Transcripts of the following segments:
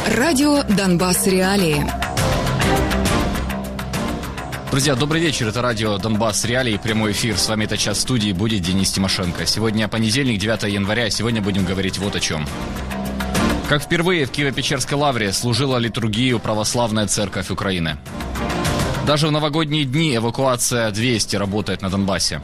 Радио «Донбасс. Реалии». Друзья, добрый вечер. Это радио «Донбасс. Реалии». Прямой эфир. С вами этот час в студии будет Денис Тимошенко. Сегодня понедельник, 9 января. Сегодня будем говорить вот о чем. Как впервые в Киево-Печерской лавре служила литургию православная церковь Украины. Даже в новогодние дни эвакуация 200 работает на Донбассе.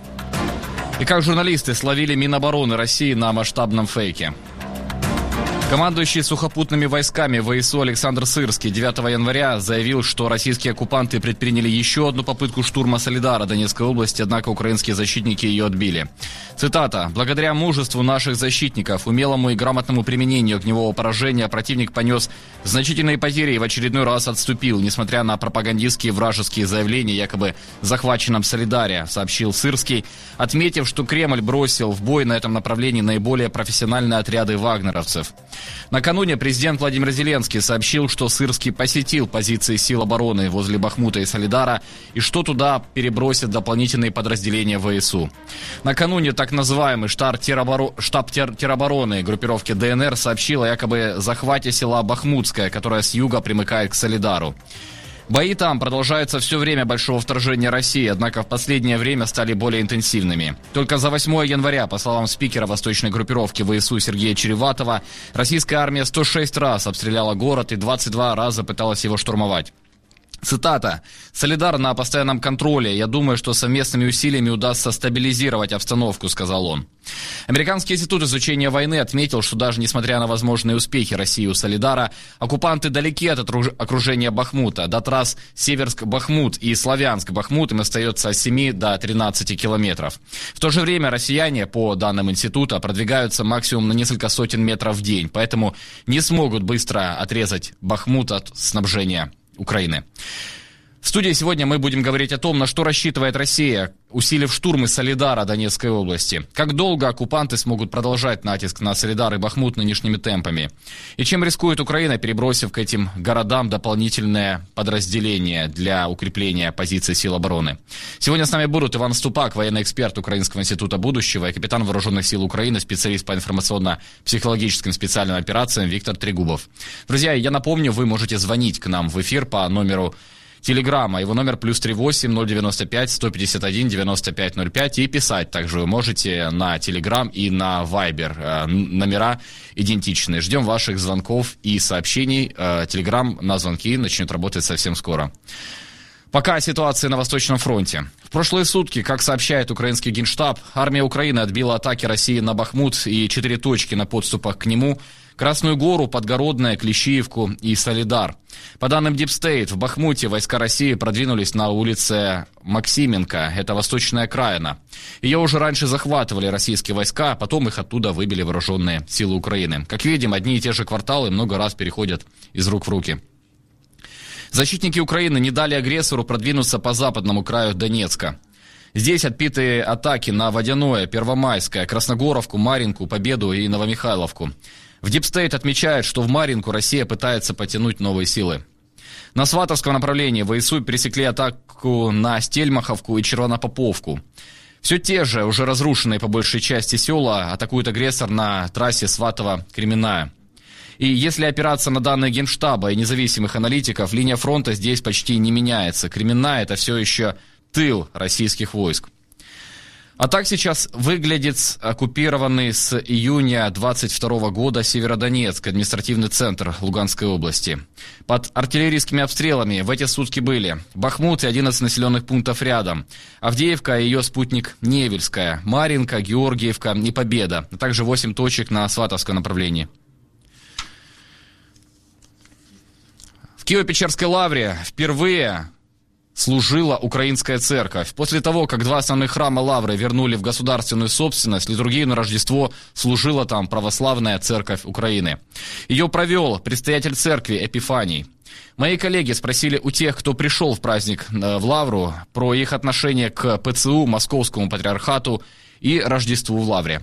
И как журналисты словили Минобороны России на масштабном фейке. Командующий сухопутными войсками ВСУ Александр Сырский 9 января заявил, что российские оккупанты предприняли еще одну попытку штурма Солидара Донецкой области, однако украинские защитники ее отбили. Цитата. «Благодаря мужеству наших защитников, умелому и грамотному применению огневого поражения противник понес значительные потери и в очередной раз отступил, несмотря на пропагандистские вражеские заявления якобы захваченном Солидаре», сообщил Сырский, отметив, что Кремль бросил в бой на этом направлении наиболее профессиональные отряды вагнеровцев. Накануне президент Владимир Зеленский сообщил, что Сырский посетил позиции сил обороны возле Бахмута и Солидара и что туда перебросят дополнительные подразделения ВСУ. Накануне так называемый штаб теробороны группировки ДНР сообщил о якобы захвате села Бахмутское, которое с юга примыкает к Солидару. Бои там продолжаются все время большого вторжения России, однако в последнее время стали более интенсивными. Только за 8 января, по словам спикера восточной группировки ВСУ Сергея Череватова, российская армия 106 раз обстреляла город и 22 раза пыталась его штурмовать. Цитата. «Солидар на постоянном контроле. Я думаю, что совместными усилиями удастся стабилизировать обстановку», — сказал он. Американский институт изучения войны отметил, что даже несмотря на возможные успехи России у Солидара, оккупанты далеки от окружения Бахмута. До трасс Северск-Бахмут и Славянск-Бахмут им остается от 7 до 13 километров. В то же время россияне, по данным института, продвигаются максимум на несколько сотен метров в день, поэтому не смогут быстро отрезать Бахмут от снабжения Украины. В студии сегодня мы будем говорить о том, на что рассчитывает Россия, усилив штурмы Солидара Донецкой области. Как долго оккупанты смогут продолжать натиск на Солидар и Бахмут нынешними темпами? И чем рискует Украина, перебросив к этим городам дополнительное подразделение для укрепления позиций сил обороны? Сегодня с нами будут Иван Ступак, военный эксперт Украинского института будущего, и капитан Вооруженных сил Украины, специалист по информационно-психологическим специальным операциям Виктор Трегубов. Друзья, я напомню, вы можете звонить к нам в эфир по номеру Телеграмма, его номер +38 095 151 9505, и писать также вы можете на Телеграм и на Вайбер. Номера идентичны. Ждем ваших звонков и сообщений. Телеграм на звонки начнет работать совсем скоро. Пока о ситуации на Восточном фронте. В прошлые сутки, как сообщает украинский Генштаб, армия Украины отбила атаки России на Бахмут и 4 точки на подступах к нему: Красную Гору, Подгородное, Клещиевку и Солидар. По данным Deep State, в Бахмуте войска России продвинулись на улице Максименко, это восточная окраина. Ее уже раньше захватывали российские войска, а потом их оттуда выбили вооруженные силы Украины. Как видим, одни и те же кварталы много раз переходят из рук в руки. Защитники Украины не дали агрессору продвинуться по западному краю Донецка. Здесь отбиты атаки на Водяное, Первомайское, Красногоровку, Марьинку, Победу и Новомихайловку. В Deep State отмечают, что в Марьинку Россия пытается потянуть новые силы. На Сватовском направлении ВСУ пересекли атаку на Стельмаховку и Червонопоповку. Все те же, уже разрушенные по большей части села, атакует агрессор на трассе Сватово-Кременная. И если опираться на данные Генштаба и независимых аналитиков, линия фронта здесь почти не меняется. Кременная — это все еще тыл российских войск. А так сейчас выглядит оккупированный с июня 22 года Северодонецк, административный центр Луганской области. Под артиллерийскими обстрелами в эти сутки были Бахмут и 11 населенных пунктов рядом, Авдеевка и ее спутник Невельская, Марьинка, Георгиевка и Победа, а также 8 точек на Сватовском направлении. В Киево-Печерской лавре впервые служила украинская церковь. После того, как 2 основных храма лавры вернули в государственную собственность, литургию на Рождество служила там православная церковь Украины. Ее провел предстоятель церкви Эпифаний. Мои коллеги спросили у тех, кто пришел в праздник в лавру, про их отношение к ПЦУ, Московскому патриархату и Рождеству в лавре.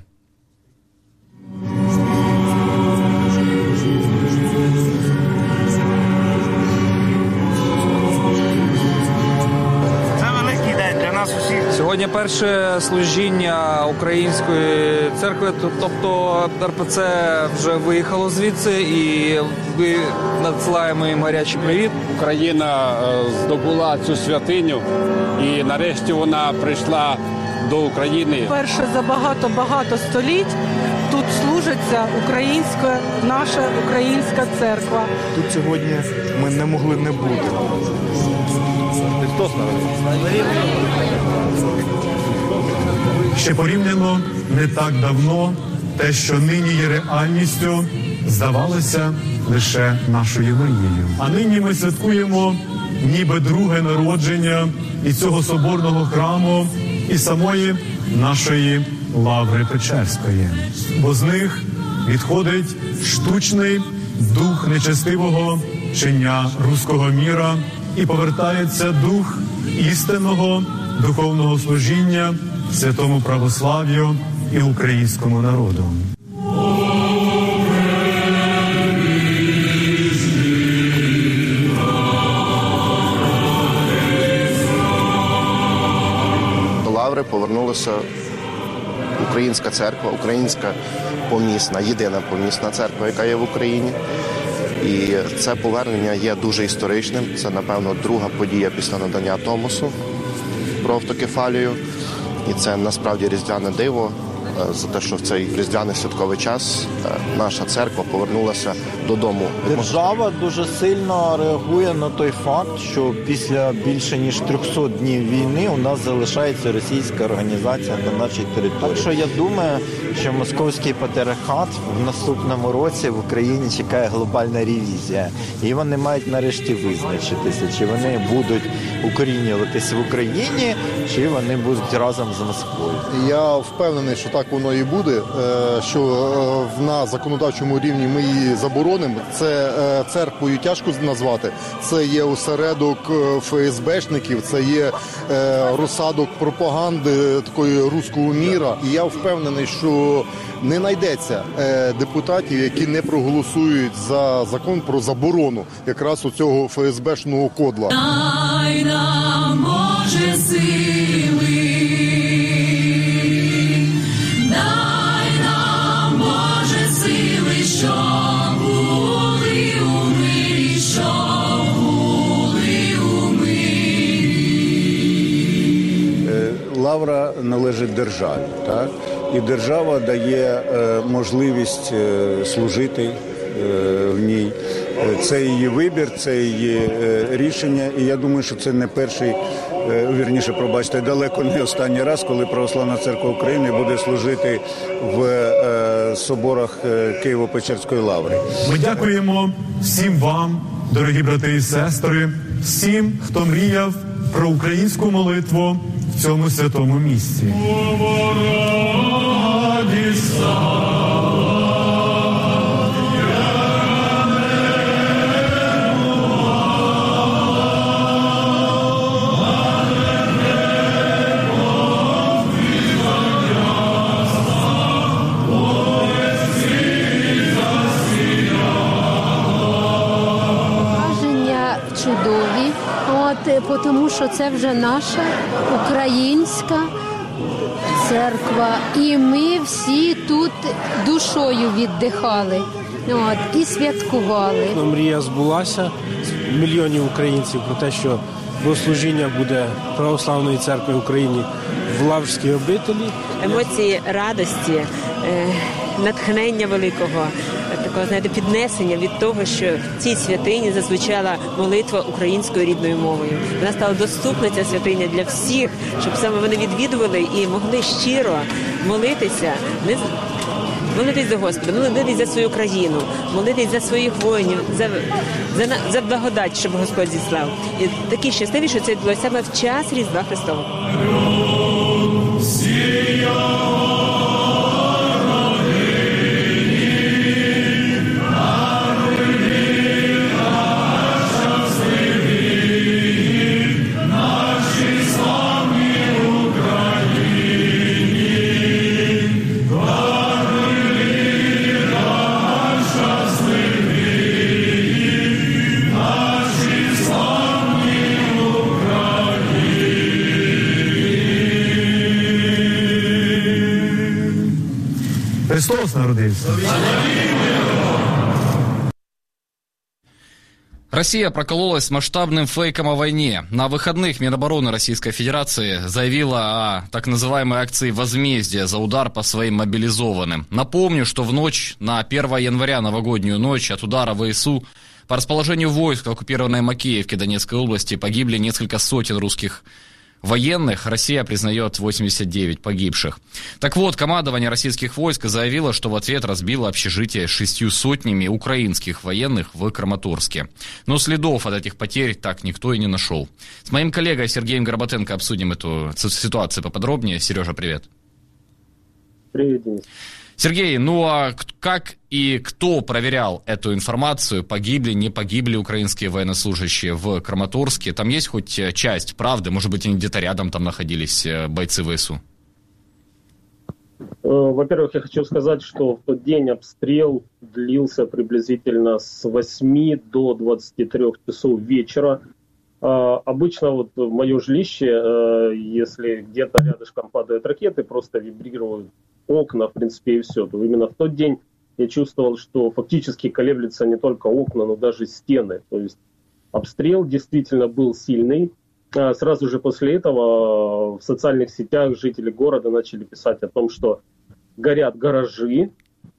Сьогодні перше служіння Української церкви, тобто РПЦ вже виїхало звідси, і ми надсилаємо їм гарячий привіт. Україна здобула цю святиню, і нарешті вона прийшла до України. Перше за багато століть тут служиться наша українська церква. Тут сьогодні ми не могли не бути. Христос народився. Ще порівняно не так давно те, що нині є реальністю, здавалося лише нашою мрією. А нині ми святкуємо ніби друге народження і цього соборного храму, і самої нашої Лаври Печерської. Бо з них відходить штучний дух нечестивого вчення руського міра і повертається дух істинного духовного служіння святому православ'ю і українському народу. До Лаври повернулася українська церква, українська помісна, єдина помісна церква, яка є в Україні. І це повернення є дуже історичним. Це, напевно, друга подія після надання Томосу про автокефалію. І це насправді різдвяне диво за те, що в цей різдвяний святковий час наша церква повернулася додому. Держава дуже сильно реагує на той факт, що після більше ніж 300 днів війни у нас залишається російська організація на нашій території. Так що я думаю, що московський патріархат в наступному році в Україні чекає глобальна ревізія. І вони мають нарешті визначитися, чи вони будуть укорінюватися в Україні, чи вони будуть разом з Москвою. Я впевнений, що так воно і буде, що на законодавчому рівні ми її заборонимо. Це церквою тяжко назвати. Це є осередок ФСБшників, це є розсадок пропаганди такої руського міра. І я впевнений, що не знайдеться депутатів, які не проголосують за закон про заборону якраз у цього ФСБшного кодла. Дай нам, Боже, сили. Лавра належить державі, так? І держава дає можливість служити в ній. Це її вибір, це її рішення. І я думаю, що це не перший, вірніше, пробачте, далеко не останній раз, коли Православна Церква України буде служити в соборах Києво-Печерської лаври. Ми дякуємо всім вам, дорогі брати і сестри, всім, хто мріяв про українську молитву в цьому святому місці. Чудові, тому що це вже наша українська церква, і ми всі тут душою віддихали і святкували. Мрія збулася мільйонів українців про те, що богослужіння буде Православної церкви в Україні в Лаврській обителі. Емоції радості, натхнення великого, такого, знаєте, піднесення від того, що в цій святині зазвучала молитва українською рідною мовою. Вона стала доступна, ця святиня, для всіх, щоб саме вони відвідували і могли щиро молитися, молитись до Господа, молитись за свою країну, молитись за своїх воїнів, за благодать, щоб Господь зіслав. І такі щасливі, що це відбулося саме в час Різдва Христового. Христос народився. Россия прокололась с масштабным фейком о войне. На выходных Минобороны Российской Федерации заявила о так называемой акции возмездия за удар по своим мобилизованным. Напомню, что в ночь на 1 января, новогоднюю ночь, от удара ВСУ по расположению войск в оккупированной Макеевке Донецкой области погибли несколько сотен русских военных. Россия признает 89 погибших. Так вот, командование российских войск заявило, что в ответ разбило общежитие 600 украинских военных в Краматорске. Но следов от этих потерь так никто и не нашел. С моим коллегой Сергеем Горбатенко обсудим эту ситуацию поподробнее. Сережа, привет. Привет, Денис. Сергей, ну а как и кто проверял эту информацию? Погибли, не погибли украинские военнослужащие в Краматорске? Там есть хоть часть правды? Может быть, они где-то рядом там находились, бойцы ВСУ? Во-первых, я хочу сказать, что в тот день обстрел длился приблизительно с 8 до 23 часов вечера. Обычно вот в мое жилище, если где-то рядышком падают ракеты, просто вибрируют окна, в принципе, и все. То именно в тот день я чувствовал, что фактически колеблются не только окна, но даже стены. То есть обстрел действительно был сильный. Сразу же после этого в социальных сетях жители города начали писать о том, что горят гаражи,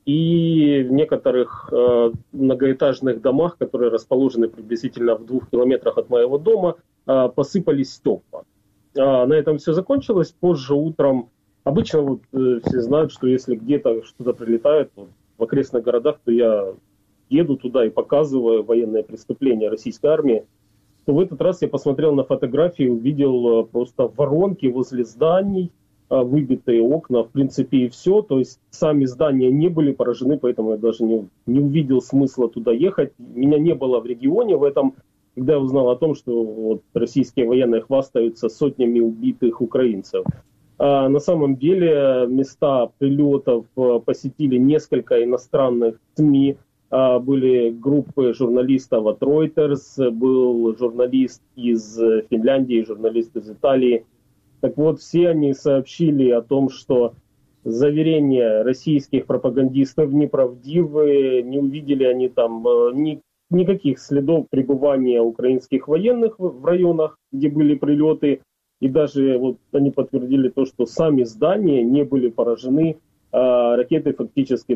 и в некоторых многоэтажных домах, которые расположены приблизительно в 2 километрах от моего дома, посыпались стекла. На этом все закончилось. Позже утром, обычно вот все знают, что если где-то что-то прилетает в окрестных городах, то я еду туда и показываю военные преступления российской армии. То в этот раз я посмотрел на фотографии, увидел просто воронки возле зданий, выбитые окна, в принципе, и все. То есть сами здания не были поражены, поэтому я даже не увидел смысла туда ехать. Меня не было в регионе в этом, когда я узнал о том, что вот российские военные хвастаются сотнями убитых украинцев. На самом деле места прилетов посетили несколько иностранных СМИ. Были группы журналистов от Reuters, был журналист из Финляндии, журналист из Италии. Так вот, все они сообщили о том, что заверения российских пропагандистов неправдивы, не увидели они там никаких следов пребывания украинских военных в районах, где были прилеты. И даже вот они подтвердили то, что сами здания не были поражены, ракеты фактически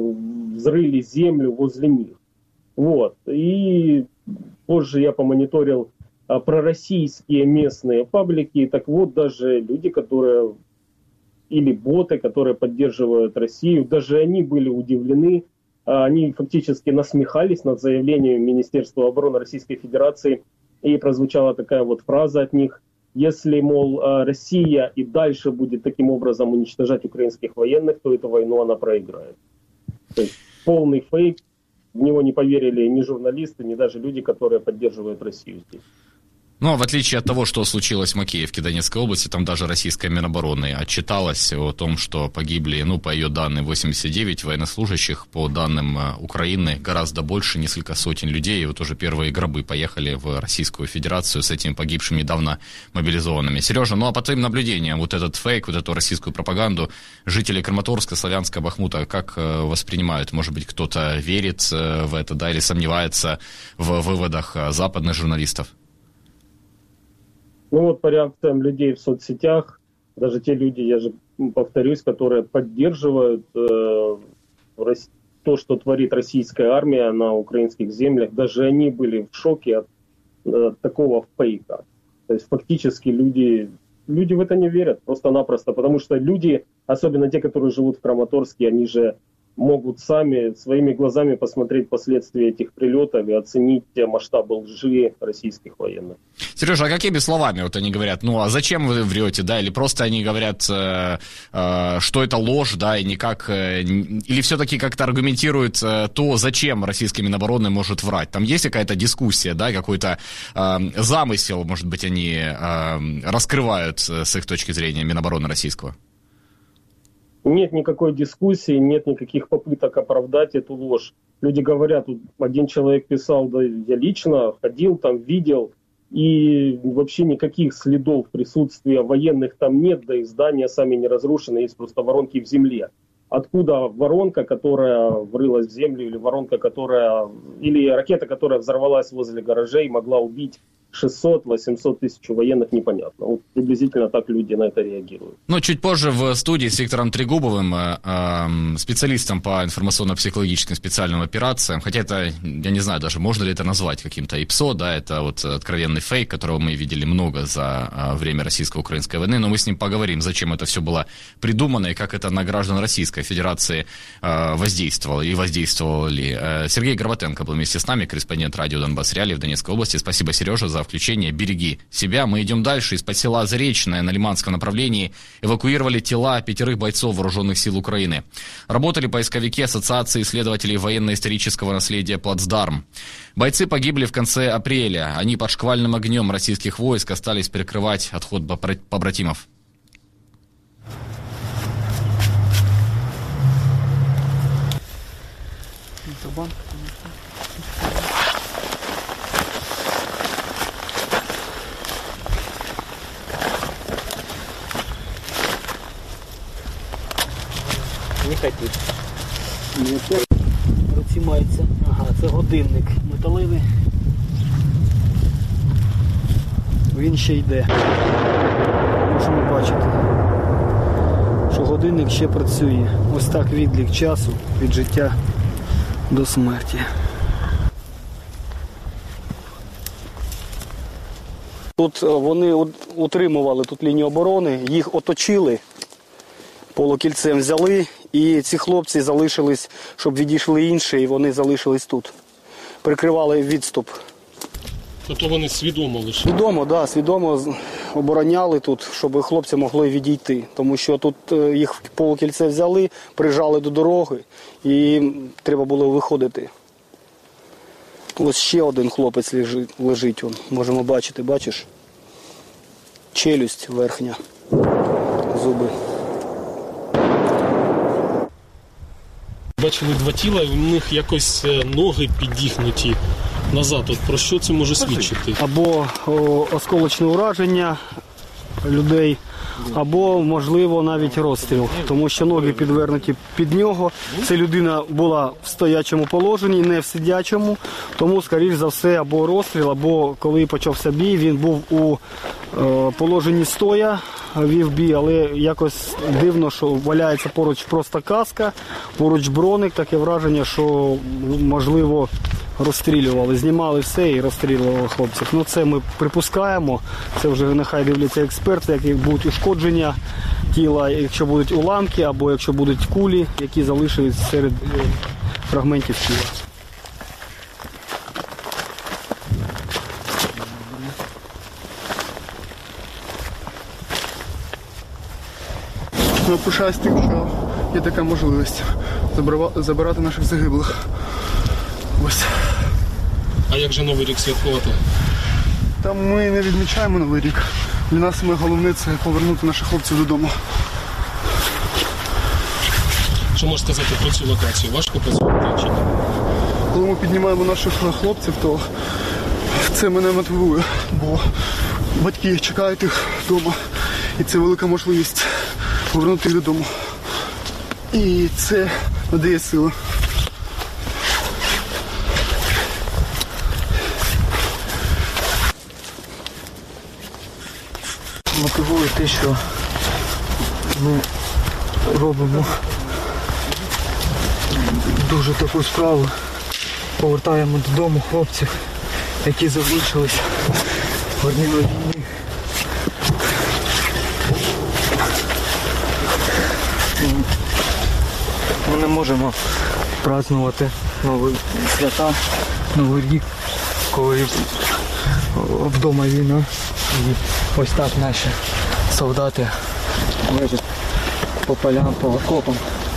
взрыли землю возле них. Вот. И позже я помониторил пророссийские местные паблики. Так вот, даже люди, которые, или боты, которые поддерживают Россию, даже они были удивлены. Они фактически насмехались над заявлением Министерства обороны Российской Федерации. И прозвучала такая вот фраза от них: если, мол, Россия и дальше будет таким образом уничтожать украинских военных, то эту войну она проиграет. То есть полный фейк. В него не поверили ни журналисты, ни даже люди, которые поддерживают Россию здесь. Ну, а в отличие от того, что случилось в Макеевке Донецкой области, там даже российская Минобороны отчиталась о том, что погибли, по ее данным, 89 военнослужащих, по данным Украины гораздо больше, несколько сотен людей, и вот уже первые гробы поехали в Российскую Федерацию с этими погибшими недавно мобилизованными. Сережа, а по твоим наблюдениям, вот этот фейк, вот эту российскую пропаганду жители Краматорска, Славянска, Бахмута как воспринимают? Может быть, кто-то верит в это, да, или сомневается в выводах западных журналистов? По реакциям людей в соцсетях, даже те люди, я же повторюсь, которые поддерживают то, что творит российская армия на украинских землях, даже они были в шоке от такого фейка. То есть фактически люди в это не верят просто-напросто, потому что люди, особенно те, которые живут в Краматорске, они же могут сами своими глазами посмотреть последствия этих прилетов и оценить масштабы лжи российских военных. Сережа, а какими словами вот они говорят? А зачем вы врете, да? Или просто они говорят, что это ложь, да, и никак... Или все-таки как-то аргументируют то, зачем российская Минобороны может врать? Там есть какая-то дискуссия, да, какой-то замысел, может быть, они раскрывают с их точки зрения Минобороны российского? Нет никакой дискуссии, нет никаких попыток оправдать эту ложь. Люди говорят, один человек писал, да, я лично ходил там, видел, и вообще никаких следов присутствия военных там нет, да и здания сами не разрушены, есть просто воронки в земле. откуда воронка, которая врылась в землю, или ракета, которая взорвалась возле гаражей, могла убить 600-800 тысяч военных, непонятно. Вот приблизительно так люди на это реагируют. Ну, чуть позже в студии с Виктором Трегубовым, специалистом по информационно-психологическим специальным операциям, хотя это, я не знаю даже, можно ли это назвать каким-то ИПСО, да, это вот откровенный фейк, которого мы видели много за время российско-украинской войны, но мы с ним поговорим, зачем это все было придумано и как это на граждан Российской Федерации воздействовало и воздействовало ли. Сергей Горбатенко был вместе с нами, корреспондент радио «Донбасс Реалии» в Донецкой области. Спасибо, Сережа, за включение. Береги себя. Мы идем дальше. Из-под села Заречное на Лиманском направлении эвакуировали тела 5 бойцов вооруженных сил Украины. Работали поисковики Ассоциации исследователей военно-исторического наследия «Плацдарм». Бойцы погибли в конце апреля. Они под шквальным огнем российских войск остались перекрывать отход побратимов. Не хотіть. Руці мається. Ага, це годинник металевий. Він ще йде. Можемо бачити, що годинник ще працює. Ось так відлік часу від життя до смерті. Тут вони утримували тут лінію оборони, їх оточили, полукільцем взяли. І ці хлопці залишились, щоб відійшли інші, і вони залишились тут. Прикривали відступ. Тобто вони свідомо лише? Свідомо, так, свідомо обороняли тут, щоб хлопці могли відійти. Тому що тут їх полукільце взяли, прижали до дороги, і треба було виходити. Ось ще один хлопець лежить, можемо бачити, бачиш? Челюсть верхня, зуби. Бачили 2 тіла, і у них якось ноги підігнуті назад. От про що це може свідчити? Або осколочне ураження людей, або, можливо, навіть розстріл. Тому що ноги підвернуті під нього. Ця людина була в стоячому положенні, не в сидячому. Тому, скоріш за все, або розстріл, або коли почався бій, він був у положенні стоя, вів бій, але якось дивно, що валяється поруч просто каска, поруч броник, таке враження, що, можливо, розстрілювали, знімали все і розстрілювали хлопців. Ну, це ми припускаємо, це вже нехай дивляться експерти, які будуть ушкодження тіла, якщо будуть уламки, або якщо будуть кулі, які залишились серед фрагментів тіла. Я пишаюсь тим, що є така можливість забирати наших загиблих. Ось. А як же Новий рік святкувати? Та ми не відмічаємо Новий рік. Для нас головне це повернути наших хлопців додому. Що можеш сказати про цю локацію? Важко працювати чи ні? Коли ми піднімаємо наших хлопців, то це мене мотивує, бо батьки чекають їх вдома. І це велика можливість повернути їх додому. І це надає сили. Мотивує те, що ми робимо дуже таку справу. Повертаємо додому хлопців, які залишились в одній війні. Ми не можемо празднувати нові свята, Новий рік, коли вдома війна. І ось так наші солдати лежать по полям, по окопам.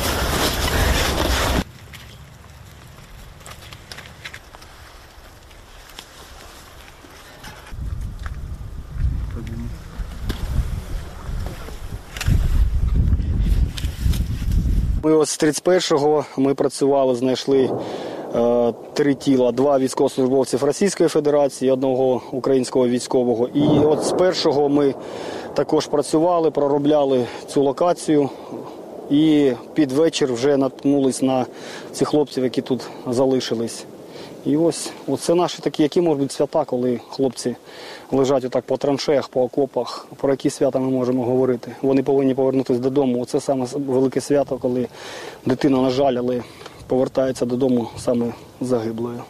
Ми ось з 31-го ми працювали, знайшли 3 тіла, 2 військовослужбовців Російської Федерації, 1 українського військового. І от з 1-го ми також працювали, проробляли цю локацію І під вечір вже наткнулись на цих хлопців, які тут залишились. І ось це наші такі, які можуть бути свята, коли хлопці лежать отак по траншеях, по окопах. Про які свята ми можемо говорити? Вони повинні повернутися додому. Оце саме велике свято, коли дитина, на жаль, але повертається додому саме загиблою.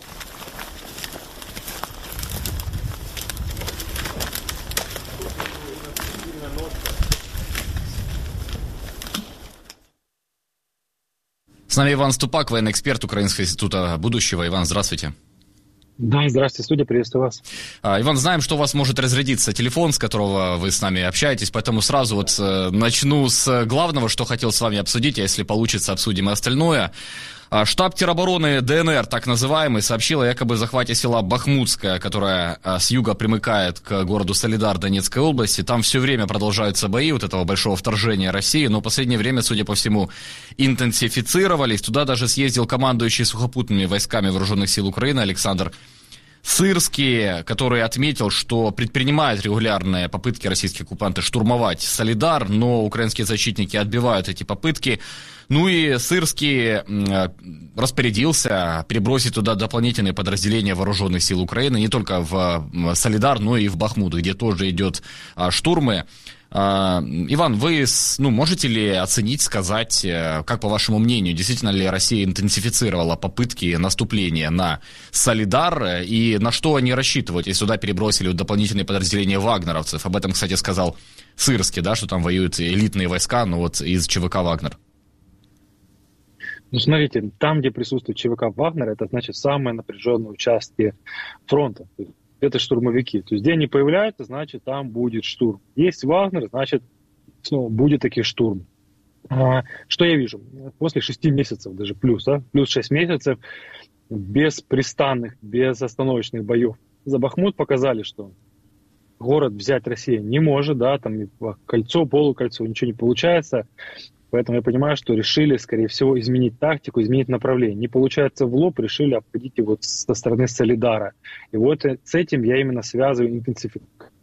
С нами Иван Ступак, военный эксперт Украинского института будущего. Иван, здравствуйте. Да, здравствуйте, студия, приветствую вас. Иван, знаем, что у вас может разрядиться телефон, с которого вы с нами общаетесь, поэтому сразу начну с главного, что хотел с вами обсудить, а если получится, обсудим и остальное. Штаб теробороны ДНР, так называемый, сообщил о якобы захвате села Бахмутское, которое с юга примыкает к городу Солидар Донецкой области. Там все время продолжаются бои вот этого большого вторжения России, но в последнее время, судя по всему, интенсифицировались. Туда даже съездил командующий сухопутными войсками вооруженных сил Украины Александр Сырский, который отметил, что предпринимают регулярные попытки российские оккупанты штурмовать Солидар, но украинские защитники отбивают эти попытки. Ну и Сырский распорядился перебросить туда дополнительные подразделения вооруженных сил Украины, не только в Солидар, но и в Бахмут, где тоже идет штурмы. Иван, вы можете ли оценить, сказать, как по вашему мнению, действительно ли Россия интенсифицировала попытки наступления на Солидар, и на что они рассчитывают, если сюда перебросили дополнительные подразделения вагнеровцев? Об этом, кстати, сказал Сырский, да, что там воюют элитные войска, но вот из ЧВК «Вагнер». Ну, смотрите, там, где присутствует ЧВК «Вагнер», это значит самые напряженные участки фронта. Это штурмовики. То есть, где они появляются, значит, там будет штурм. Есть Вагнер, значит, снова будет таких штурм. Что я вижу? После 6 месяцев, даже плюс 6 месяцев беспрестанных, безостановочных боев за Бахмут показали, что город взять Россия не может, да, там кольцо, полукольцо, ничего не получается. Поэтому я понимаю, что решили, скорее всего, изменить тактику, изменить направление. Не получается в лоб, решили обходить его со стороны Солидара. И вот с этим я именно связываю интенсификацию.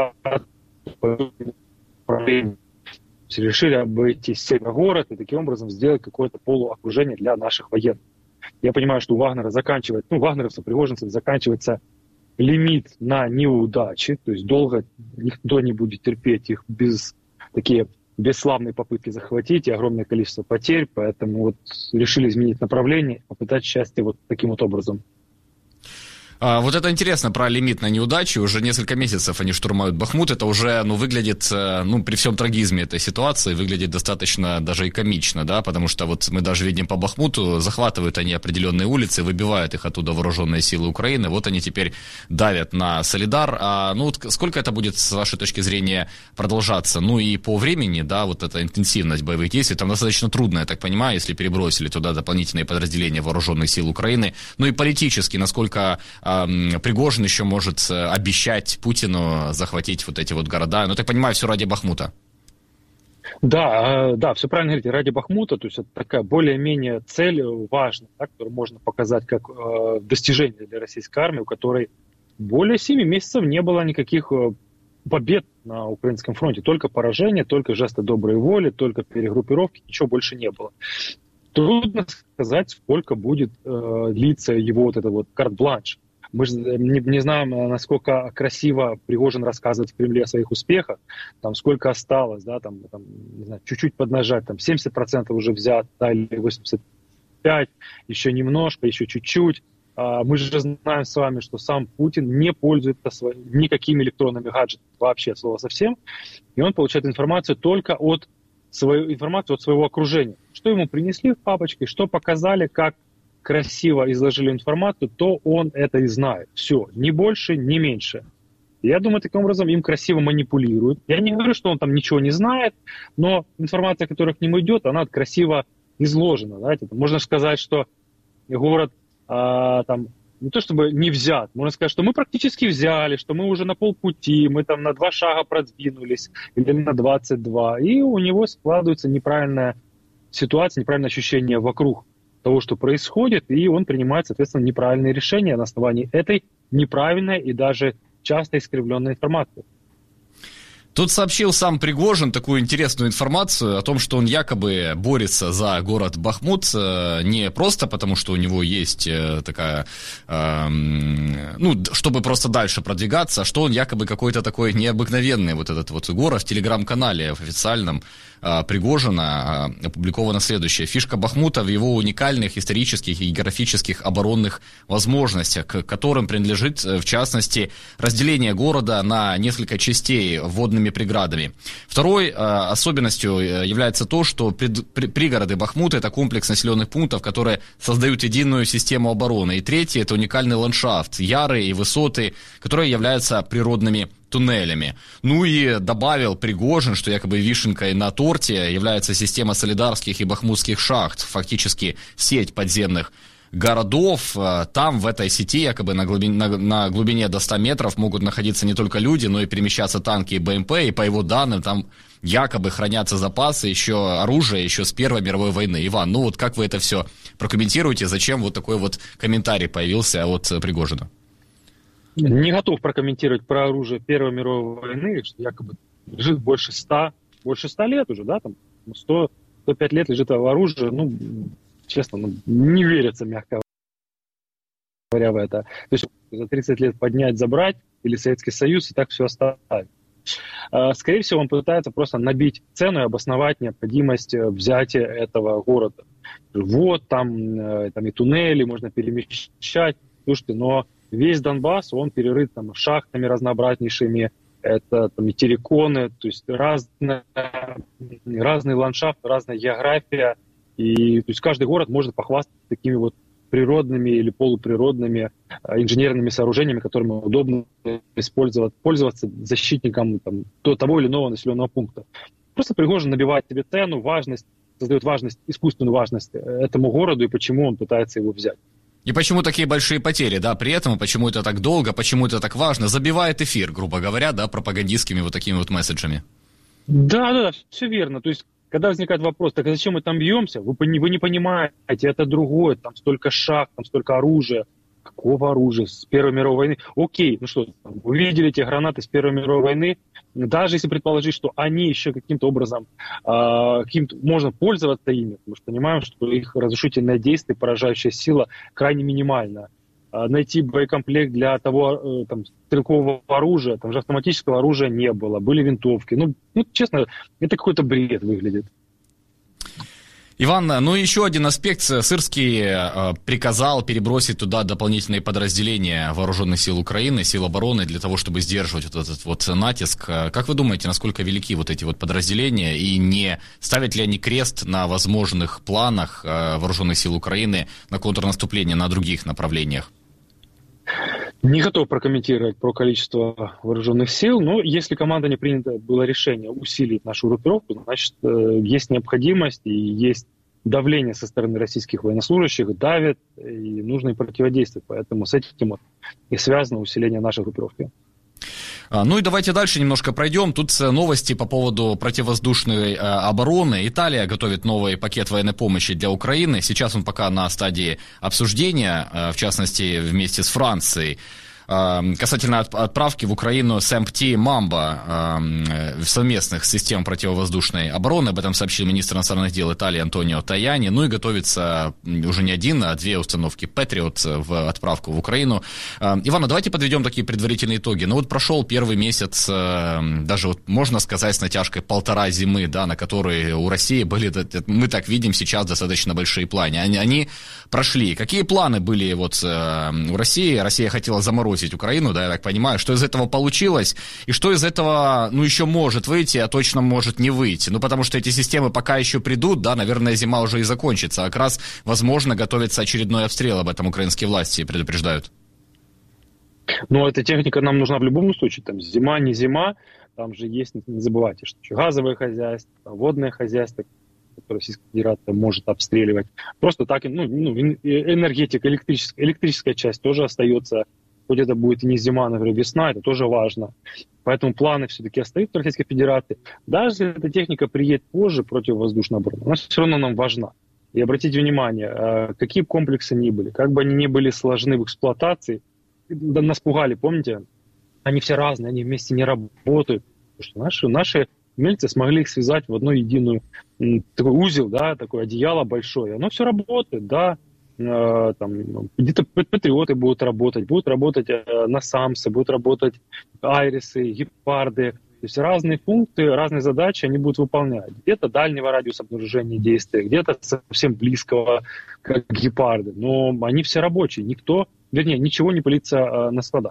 Решили обойти северо-город и таким образом сделать какое-то полуокружение для наших военных. Я понимаю, что у Вагнера вагнеровцев, пригожинцев заканчивается лимит на неудачи, то есть долго никто не будет терпеть их бесславные попытки захватить и огромное количество потерь, поэтому вот решили изменить направление, попытать счастье вот таким вот образом. Вот это интересно про лимит на неудачи. Уже несколько месяцев они штурмуют Бахмут. Это уже, выглядит, при всем трагизме этой ситуации, выглядит достаточно даже и комично, да, потому что вот мы даже видим по Бахмуту, захватывают они определенные улицы, выбивают их оттуда вооруженные силы Украины. Вот они теперь давят на Солидар. Сколько это будет, с вашей точки зрения, продолжаться? Ну и по времени, да, вот эта интенсивность боевых действий, там достаточно трудно, я так понимаю, если перебросили туда дополнительные подразделения вооруженных сил Украины. Ну и политически, насколько Пригожин еще может обещать Путину захватить вот эти вот города. Ну, так понимаю, все ради Бахмута. Да, все правильно говорите, ради Бахмута. То есть это такая более-менее цель важная, да, которую можно показать как достижение для российской армии, у которой более 7 месяцев не было никаких побед на украинском фронте. Только поражения, только жесты доброй воли, только перегруппировки, ничего больше не было. Трудно сказать, сколько будет длиться его вот этот вот карт-бланш. Мы же не знаем, насколько красиво Пригожин рассказывает в Кремле о своих успехах, там сколько осталось, да, там не знаю, чуть-чуть поднажать, там 70% уже взят, да, или 85%, еще немножко, еще чуть-чуть. Мы же знаем с вами, что сам Путин не пользуется никакими электронными гаджетами, вообще от слова совсем, и он получает информацию только от своего окружения. Что ему принесли в папочке, что показали, как красиво изложили информацию, то он это и знает. Все, ни больше, ни меньше. Я думаю, таким образом им красиво манипулируют. Я не говорю, что он там ничего не знает, но информация, которая к нему идет, она красиво изложена. Знаете? Можно сказать, что город там не то чтобы не взят, можно сказать, что мы практически взяли, что мы уже на полпути, мы там на 2 шага продвинулись, или на 22, и у него складывается неправильная ситуация, неправильное ощущение вокруг того, что происходит, и он принимает, соответственно, неправильные решения на основании этой неправильной и даже часто искривленной информации. Тут сообщил сам Пригожин такую интересную информацию о том, что он якобы борется за город Бахмут не просто потому, что у него есть такая, чтобы просто дальше продвигаться, а что он якобы какой-то такой необыкновенный вот этот вот город в телеграм-канале в официальном Пригожина опубликовано следующее. Фишка Бахмута в его уникальных исторических и географических оборонных возможностях, к которым принадлежит, в частности, разделение города на несколько частей водными преградами. Второй особенностью является то, что пригороды Бахмута — это комплекс населенных пунктов, которые создают единую систему обороны. И третье — это уникальный ландшафт, яры и высоты, которые являются природными туннелями. Ну и добавил Пригожин, что якобы вишенкой на торте является система солидарских и бахмутских шахт, фактически сеть подземных городов. Там, в этой сети, якобы на глубине до 100 метров могут находиться не только люди, но и перемещаться танки и БМП, и по его данным там якобы хранятся запасы оружия еще с Первой мировой войны. Иван, ну вот как вы это все прокомментируете? Зачем вот такой вот комментарий появился от Пригожина? Не готов прокомментировать про оружие Первой мировой войны, что якобы лежит больше 100 лет уже, да, там 105 лет лежит оружие, честно, не верится, мягко говоря, в это. То есть за 30 лет поднять, забрать, или Советский Союз, и так все оставить. Скорее всего, он пытается просто набить цену и обосновать необходимость взятия этого города. Вот, там и туннели можно перемещать. Слушайте, но весь Донбасс, он перерыт там шахтами разнообразнейшими, это там и терриконы, то есть разный ландшафт, разная география. И то есть каждый город может похвастаться такими вот природными или полуприродными инженерными сооружениями, которыми удобно пользоваться защитникам того или иного населенного пункта. Просто Пригожин набивает себе цену, создает искусственную важность этому городу и почему он пытается его взять. И почему такие большие потери, да, при этом, почему это так долго, почему это так важно, забивает эфир, грубо говоря, да, пропагандистскими вот такими вот месседжами. Да, все верно. То есть, когда возникает вопрос, так а зачем мы там бьемся? Вы не понимаете, это другое, там столько шахт, там столько оружия. Какого оружия? С Первой мировой войны? Окей, вы видели эти гранаты с Первой мировой войны, даже если предположить, что они еще каким-то образом, можно пользоваться ими, потому что понимаем, что их разрушительное действие, поражающая сила крайне минимальна. Найти боекомплект для того стрелкового оружия, там же автоматического оружия не было, были винтовки. Честно, это какой-то бред выглядит. Иван, еще один аспект. Сырский приказал перебросить туда дополнительные подразделения вооруженных сил Украины, сил обороны, для того, чтобы сдерживать вот этот вот натиск. Как вы думаете, насколько велики вот эти вот подразделения, и не ставят ли они крест на возможных планах вооруженных сил Украины на контрнаступление на других направлениях? Не готов прокомментировать про количество вооруженных сил, но если команда не принято было решение усилить нашу группировку, значит, есть необходимость и есть давление со стороны российских военнослужащих, давит, и нужно и противодействовать. Поэтому с этим и связано усиление нашей группировки. Ну и давайте дальше немножко пройдем. Тут новости по поводу противовоздушной обороны. Италия готовит новый пакет военной помощи для Украины. Сейчас он пока на стадии обсуждения, в частности, вместе с Францией. Касательно отправки в Украину СМПТ «Мамба» совместных систем противовоздушной обороны. Об этом сообщил министр иностранных дел Италии Антонио Таяни. Ну и готовится уже не один, а 2 установки «Патриот» в отправку в Украину. Ивана, давайте подведем такие предварительные итоги. Вот прошел первый месяц, даже можно сказать с натяжкой 1,5 зимы, да, на которые у России были, мы так видим сейчас, достаточно большие планы. Они прошли. Какие планы были у России? Россия хотела заморозить Украину, да, я так понимаю, что из этого получилось, и что из этого, еще может выйти, а точно может не выйти. Потому что эти системы пока еще придут, да, наверное, зима уже и закончится. А как раз, возможно, готовится очередной обстрел, об этом украинские власти предупреждают. Эта техника нам нужна в любом случае, там зима, не зима, там же есть, не забывайте, что еще газовое хозяйство, водное хозяйство, которое Российская Федерация может обстреливать. Просто так, энергетика, электрическая часть тоже остается. Хоть это будет и не зима, например, весна, это тоже важно. Поэтому планы все-таки остаются в Российской Федерации. Даже если эта техника приедет позже, противовоздушная оборона, она все равно нам важна. И обратите внимание, какие бы комплексы ни были, как бы они ни были сложны в эксплуатации, нас пугали, помните? Они все разные, они вместе не работают. Потому что наши умельцы смогли их связать в одну единую такой узел, да, такое одеяло большое. Оно все работает, да. Там, где-то патриоты будут работать насамсы, будут работать айрисы, гепарды. То есть разные функции, разные задачи они будут выполнять. Где-то дальнего радиуса обнаружения действия, где-то совсем близкого, как гепарды. Но они все рабочие. Ничего не пылится на складах.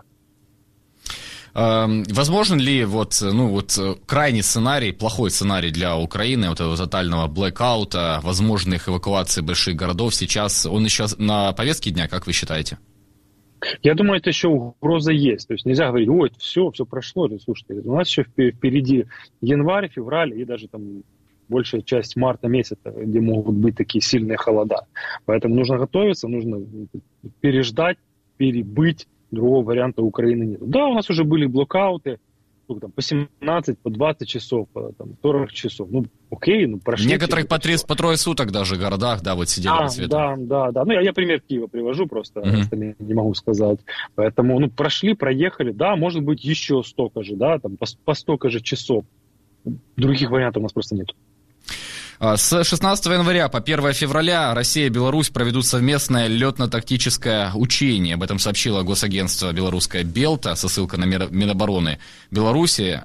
Возможен ли крайний сценарий, плохой сценарий для Украины, вот этого тотального блэкаута, возможных эвакуаций больших городов сейчас, он еще на повестке дня, как вы считаете? Я думаю, это еще угроза есть. То есть нельзя говорить, ой, все прошло. Слушайте, у нас еще впереди январь, февраль и даже там большая часть марта месяца, где могут быть такие сильные холода. Поэтому нужно готовиться, нужно переждать, перебыть. Другого варианта у Украины нет. Да, у нас уже были блокауты по 17, по 20 часов, по 40 часов. Окей, прошли. Некоторых по трое суток даже в городах, да, вот сидели на свету. Да. Я пример Киева привожу просто, остальные не могу сказать. Поэтому, прошли, проехали, да, может быть еще столько же, да, там по столько же часов. Других вариантов у нас просто нет. С 16 января по 1 февраля Россия и Беларусь проведут совместное летно-тактическое учение. Об этом сообщило госагентство белорусское «Белта» со ссылкой на Минобороны Беларуси.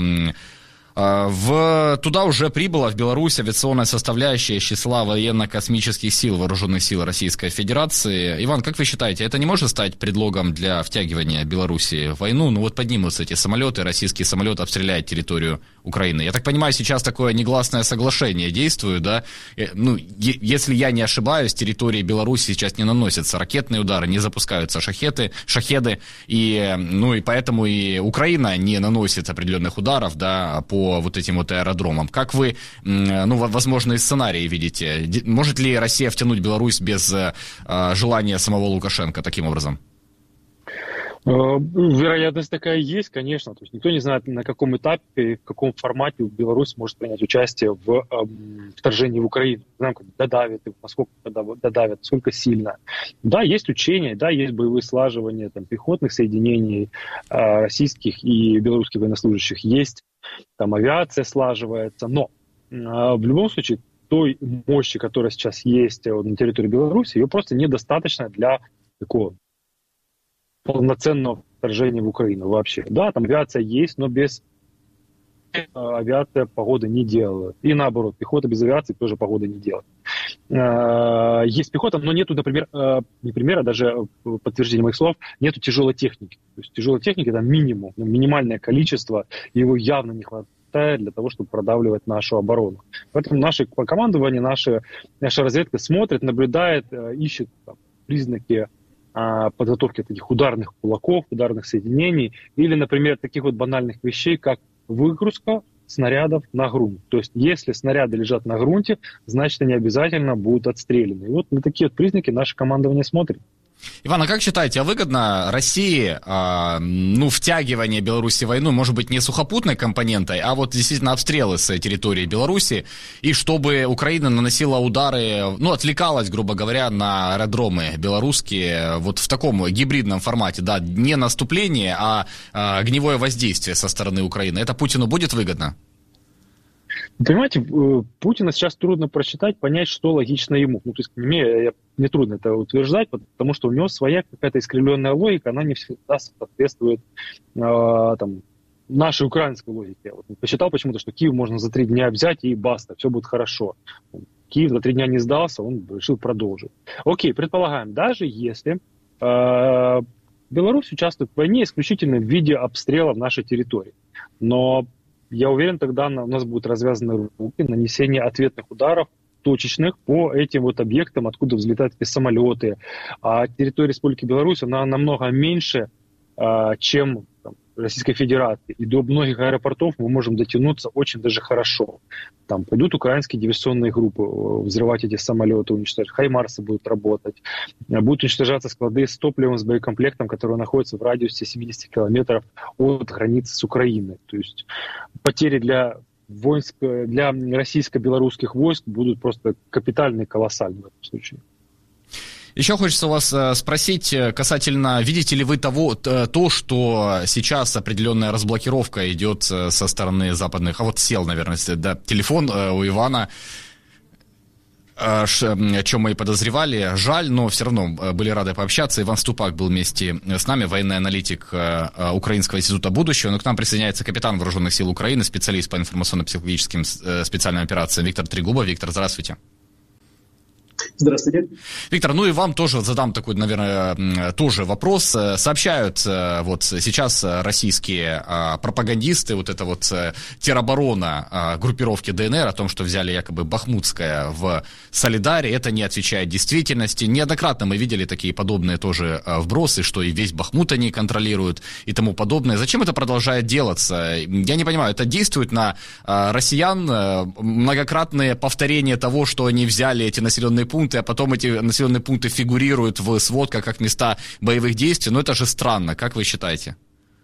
Туда уже прибыла в Беларусь авиационная составляющая из числа военно-космических сил Вооруженных сил Российской Федерации. Иван, как вы считаете, это не может стать предлогом для втягивания Беларуси в войну? Поднимутся эти самолеты, российский самолет обстреляет территорию Украины. Я так понимаю, сейчас такое негласное соглашение действует, да? Если я не ошибаюсь, территории Беларуси сейчас не наносятся ракетные удары, не запускаются шахеды, и поэтому и Украина не наносит определенных ударов, да, по вот этим вот аэродромам. Как вы, возможные сценарии видите? Может ли Россия втянуть Беларусь без желания самого Лукашенко таким образом? Вероятность такая есть, конечно. То есть никто не знает, на каком этапе, в каком формате Беларусь может принять участие в вторжении в Украину. Не знаем, как додавят, насколько додавят, сколько сильно. Да, есть учения, да, есть боевые слаживания пехотных соединений российских и белорусских военнослужащих. Есть там авиация слаживается, но в любом случае той мощи, которая сейчас есть на территории Беларуси, ее просто недостаточно для такого полноценного вторжения в Украину вообще. Да, там авиация есть, но без авиация погоды не делает. И наоборот, пехота без авиации тоже погоды не делает. Есть пехота, но нету, например, не пример, а даже подтверждение моих слов, нету тяжелой техники. То есть тяжелой техники это минимум, минимальное количество, его явно не хватает для того, чтобы продавливать нашу оборону. Поэтому наше командование, наша разведка смотрит, наблюдает, ищет признаки подготовки таких ударных кулаков, ударных соединений, или, например, таких вот банальных вещей, как выгрузка снарядов на грунт. То есть, если снаряды лежат на грунте, значит, они обязательно будут отстреляны. И вот на такие вот признаки наше командование смотрит. Иван, а как считаете, выгодно России втягивание Беларуси в войну, может быть, не сухопутной компонентой, а вот действительно обстрелы с территории Беларуси, и чтобы Украина наносила удары, отвлекалась, грубо говоря, на аэродромы белорусские, вот в таком гибридном формате, да, не наступление, а огневое воздействие со стороны Украины. Это Путину будет выгодно? Понимаете, Путина сейчас трудно просчитать, понять, что логично ему. То есть мне трудно это утверждать, потому что у него своя какая-то искривленная логика, она не всегда соответствует нашей украинской логике. Он посчитал почему-то, что Киев можно за 3 дня взять и баста, все будет хорошо. Киев за 3 дня не сдался, он решил продолжить. Окей, предполагаем, даже если Беларусь участвует в войне исключительно в виде обстрелов нашей территории, но я уверен, тогда у нас будут развязаны руки, нанесение ответных ударов точечных по этим вот объектам, откуда взлетают эти самолеты. А территория Республики Беларусь, она намного меньше, чем Российской Федерации. И до многих аэропортов мы можем дотянуться очень даже хорошо. Там пойдут украинские диверсионные группы взрывать эти самолеты, уничтожать. Хаймарсы будут работать. Будут уничтожаться склады с топливом, с боекомплектом, которые находятся в радиусе 70 километров от границы с Украиной. То есть потери для российско-белорусских войск будут просто капитальные, колоссальные в этом случае. Еще хочется у вас спросить касательно, видите ли вы то, что сейчас определенная разблокировка идет со стороны западных, а вот сел, наверное, да, телефон у Ивана, о чем мы и подозревали. Жаль, но все равно были рады пообщаться. Иван Ступак был вместе с нами, военный аналитик Украинского института будущего. Но к нам присоединяется капитан Вооруженных сил Украины, специалист по информационно-психологическим специальным операциям Виктор Трегубов. Виктор, здравствуйте. Здравствуйте. Виктор, ну и вам тоже задам такой, наверное, тоже вопрос. Сообщают вот сейчас российские пропагандисты, вот это вот тероборона группировки ДНР о том, что взяли якобы Бахмутское в Солидаре. Это не отвечает действительности. Неоднократно мы видели такие подобные тоже вбросы, что и весь Бахмут они контролируют и тому подобное. Зачем это продолжает делаться? Я не понимаю, это действует на россиян? Многократные повторения того, что они взяли эти населенные пункты, а потом эти населенные пункты фигурируют в сводках как места боевых действий. Но это же странно. Как вы считаете?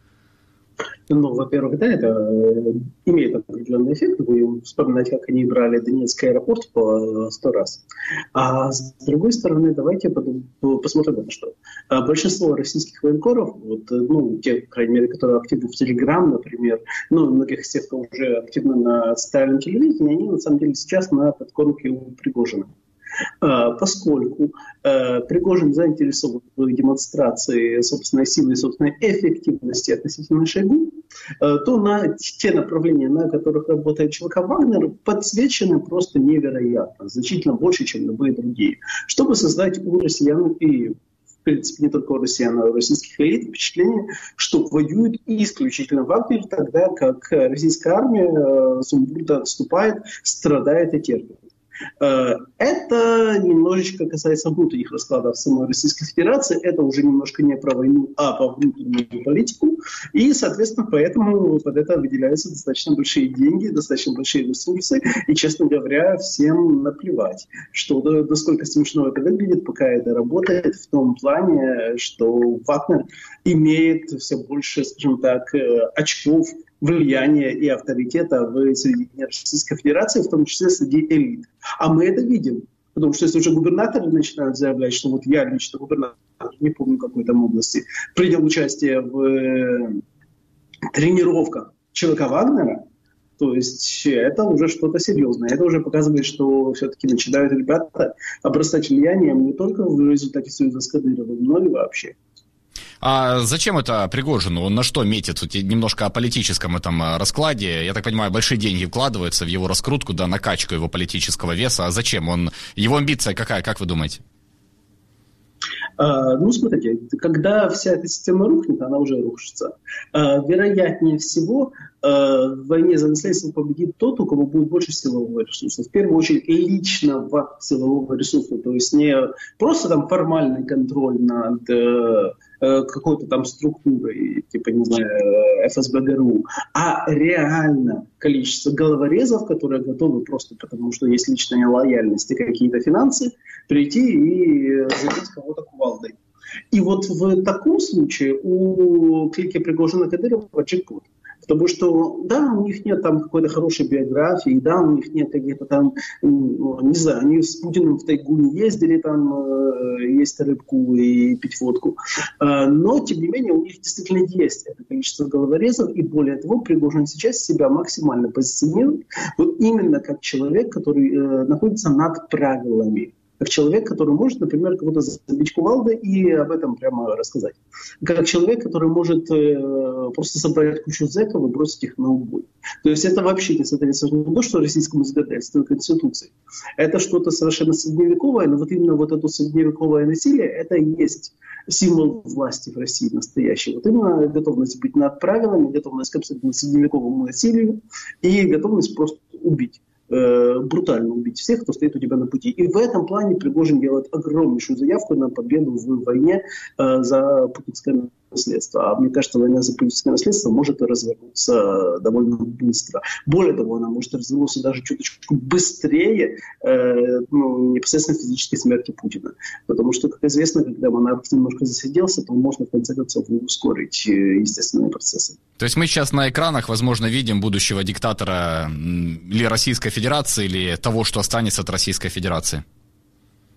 Ну, во-первых, да, это имеет определенный эффект. Будем вспоминать, как они брали Донецкий аэропорт по 100 раз. А с другой стороны, давайте посмотрим на что. Большинство российских военкоров, вот, ну, те, по крайней мере, которые активны в Телеграм, например, ну, многих из тех, кто уже активно на социальном телевидении, они, на самом деле, сейчас на подкормке у Пригожина. Поскольку Пригожин заинтересован в демонстрации собственной силы и собственной эффективности относительно Шойгу, то на те направления, на которых работает ЧВК «Вагнер», подсвечены просто невероятно, значительно больше, чем любые другие, чтобы создать у россиян и, в принципе, не только у россиян, а у российских элит впечатление, что воюет исключительно Вагнер, тогда как российская армия сумбурно отступает, страдает и терпит. Это немножечко касается внутренних раскладов самой Российской Федерации. Это уже немножко не про войну, а про внутреннюю политику. И, соответственно, поэтому под это выделяются достаточно большие деньги, достаточно большие ресурсы. И, честно говоря, всем наплевать, что насколько смешно это выглядит, пока это работает, в том плане, что Вагнер имеет все больше, скажем так, очков влияния и авторитета в среди Российской Федерации, в том числе среди элит. А мы это видим. Потому что если уже губернаторы начинают заявлять, что вот я лично губернатор, не помню какой там области, принял участие в тренировках ЧВК Вагнера, то есть это уже что-то серьезное. Это уже показывает, что все-таки начинают ребята обрастать влиянием не только в результате союза с Кадыровым, но и вообще. А зачем это Пригожину? Он на что метит? Тут немножко о политическом этом раскладе. Я так понимаю, большие деньги вкладываются в его раскрутку, да, накачку его политического веса. А зачем? Его амбиция какая, как вы думаете? Ну, смотрите, когда вся эта система рухнет, она уже рушится. Вероятнее всего, в войне за наследство победит тот, у кого будет больше силового ресурса. В первую очередь личного силового ресурса. То есть не просто там формальный контроль над какой-то там структурой, типа, не знаю, ФСБ ГРУ, а реально количество головорезов, которые готовы просто потому, что есть личная лояльность и какие-то финансы, прийти и забить кого-то кувалдой. И вот в таком случае у клики Пригожина-Кадырова джекпот. Потому что, да, у них нет там какой-то хорошей биографии, да, у них нет каких-то там, не знаю, они с Путиным в тайгу не ездили, там, есть рыбку и пить водку. Но, тем не менее, у них действительно есть это количество головорезов, и более того, Пригожин сейчас себя максимально позиционирует вот именно как человек, который находится над правилами. Как человек, который может, например, кого-то забить кувалдой и об этом прямо рассказать. Как человек, который может просто собрать кучу зэков и бросить их на убой. То есть это вообще не соответствует не то, что российскому законодательству и Конституции. Это что-то совершенно средневековое, но вот именно вот это средневековое насилие, это и есть символ власти в России настоящий. Вот именно готовность быть над правилами, готовность к абсолютно средневековому насилию и готовность просто убить. Брутально убить всех, кто стоит у тебя на пути. И в этом плане Пригожин делает огромнейшую заявку на победу в войне за путинское наследство. А мне кажется, война за путинское наследство может развернуться довольно быстро. Более того, она может развернуться даже чуточку быстрее непосредственно физической смерти Путина. Потому что, как известно, когда монарх немножко засиделся, то можно в конце концов ускорить естественные процессы. То есть мы сейчас на экранах, возможно, видим будущего диктатора или Российской Федерации, или того, что останется от Российской Федерации?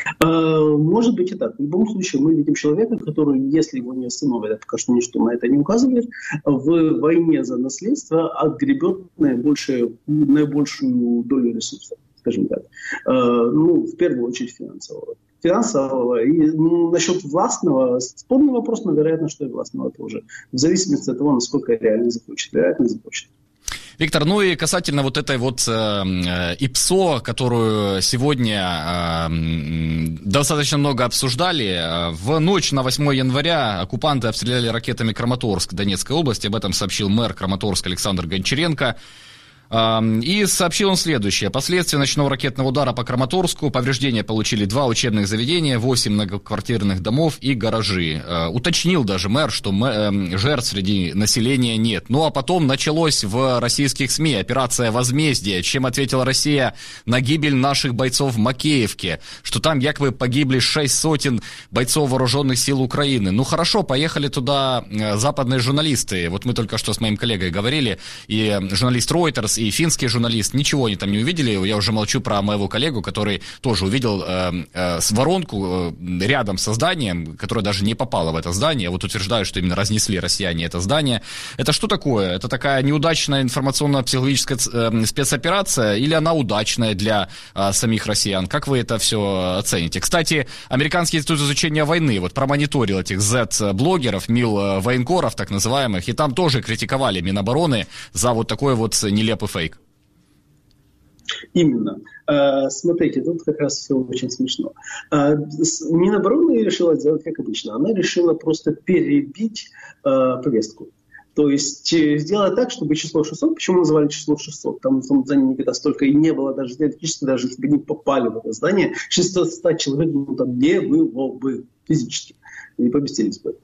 Может быть и так. В любом случае мы видим человека, который, если его не остановят, а пока что ничто на это не указывает, в войне за наследство отгребет наибольшую долю ресурсов, скажем так. В первую очередь финансового. И насчет властного, спорный вопрос, но вероятно, что и властного тоже. В зависимости от того, насколько реально захочет. Вероятно, захочет. Виктор, ну и касательно вот этой вот ИПСО, которую сегодня достаточно много обсуждали. В ночь на 8 января оккупанты обстреляли ракетами Краматорск Донецкой области. Об этом сообщил мэр Краматорска Александр Гончаренко. И сообщил он следующее. Последствия ночного ракетного удара по Краматорску. Повреждения получили 2 учебных заведения, 8 многоквартирных домов и гаражи. Уточнил даже мэр, что жертв среди населения нет. Ну а потом началось в российских СМИ операция возмездия. Чем ответила Россия на гибель наших бойцов в Макеевке. Что там якобы погибли 600 бойцов вооруженных сил Украины. Ну хорошо, поехали туда западные журналисты. Вот мы только что с моим коллегой говорили. И журналист Reuters, и финский журналист, ничего они там не увидели. Я уже молчу про моего коллегу, который тоже увидел воронку рядом со зданием, которая даже не попала в это здание. Вот утверждают, что именно разнесли россияне это здание. Это что такое? Это такая неудачная информационно-психологическая спецоперация или она удачная для самих россиян? Как вы это все оцените? Кстати, Американский институт изучения войны вот промониторил этих Z-блогеров, мил-военкоров так называемых, и там тоже критиковали Минобороны за вот такой вот нелепый фейк. Именно. Смотрите, тут как раз все очень смешно. Минобороны решила сделать как обычно. Она решила просто перебить повестку. То есть сделать так, чтобы число 600, почему называли число 600? Там в том здании никогда столько и не было, даже теоретически, даже если бы не попали в это здание, 600 человек там не было бы физически, не поместились бы.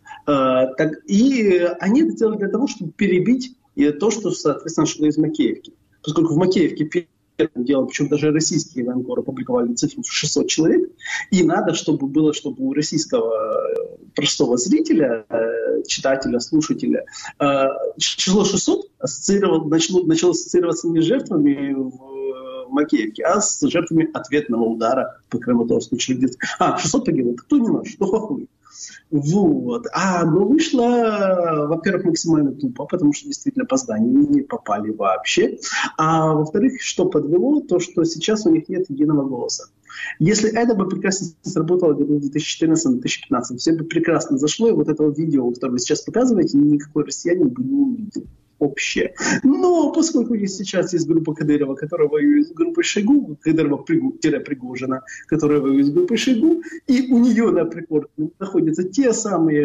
И они это сделали для того, чтобы перебить то, что, соответственно, шло из Макеевки. Поскольку в Макеевке первым делом, причем даже российские военкоры опубликовали цифру 600 человек, и надо, чтобы у российского простого зрителя, читателя, слушателя, число 600 начало ассоциироваться не с жертвами в Макеевке, а с жертвами ответного удара по Краматорску. 600 погибло, кто не наш, что хохлый. Вот. Но вышло, во-первых, максимально тупо, потому что действительно по зданию не попали вообще. А во-вторых, что подвело, то, что сейчас у них нет единого голоса. Если это бы прекрасно сработало в 2014-2015, все бы прекрасно зашло, и вот этого видео, которое вы сейчас показываете, никакой россиянин бы не увидел. Вообще. Но поскольку сейчас есть группа Кадырова, которая воюет с группой Шойгу, Кадырова-Пригожина, которая воюет с группой Шойгу, и у нее на прикорке находятся те самые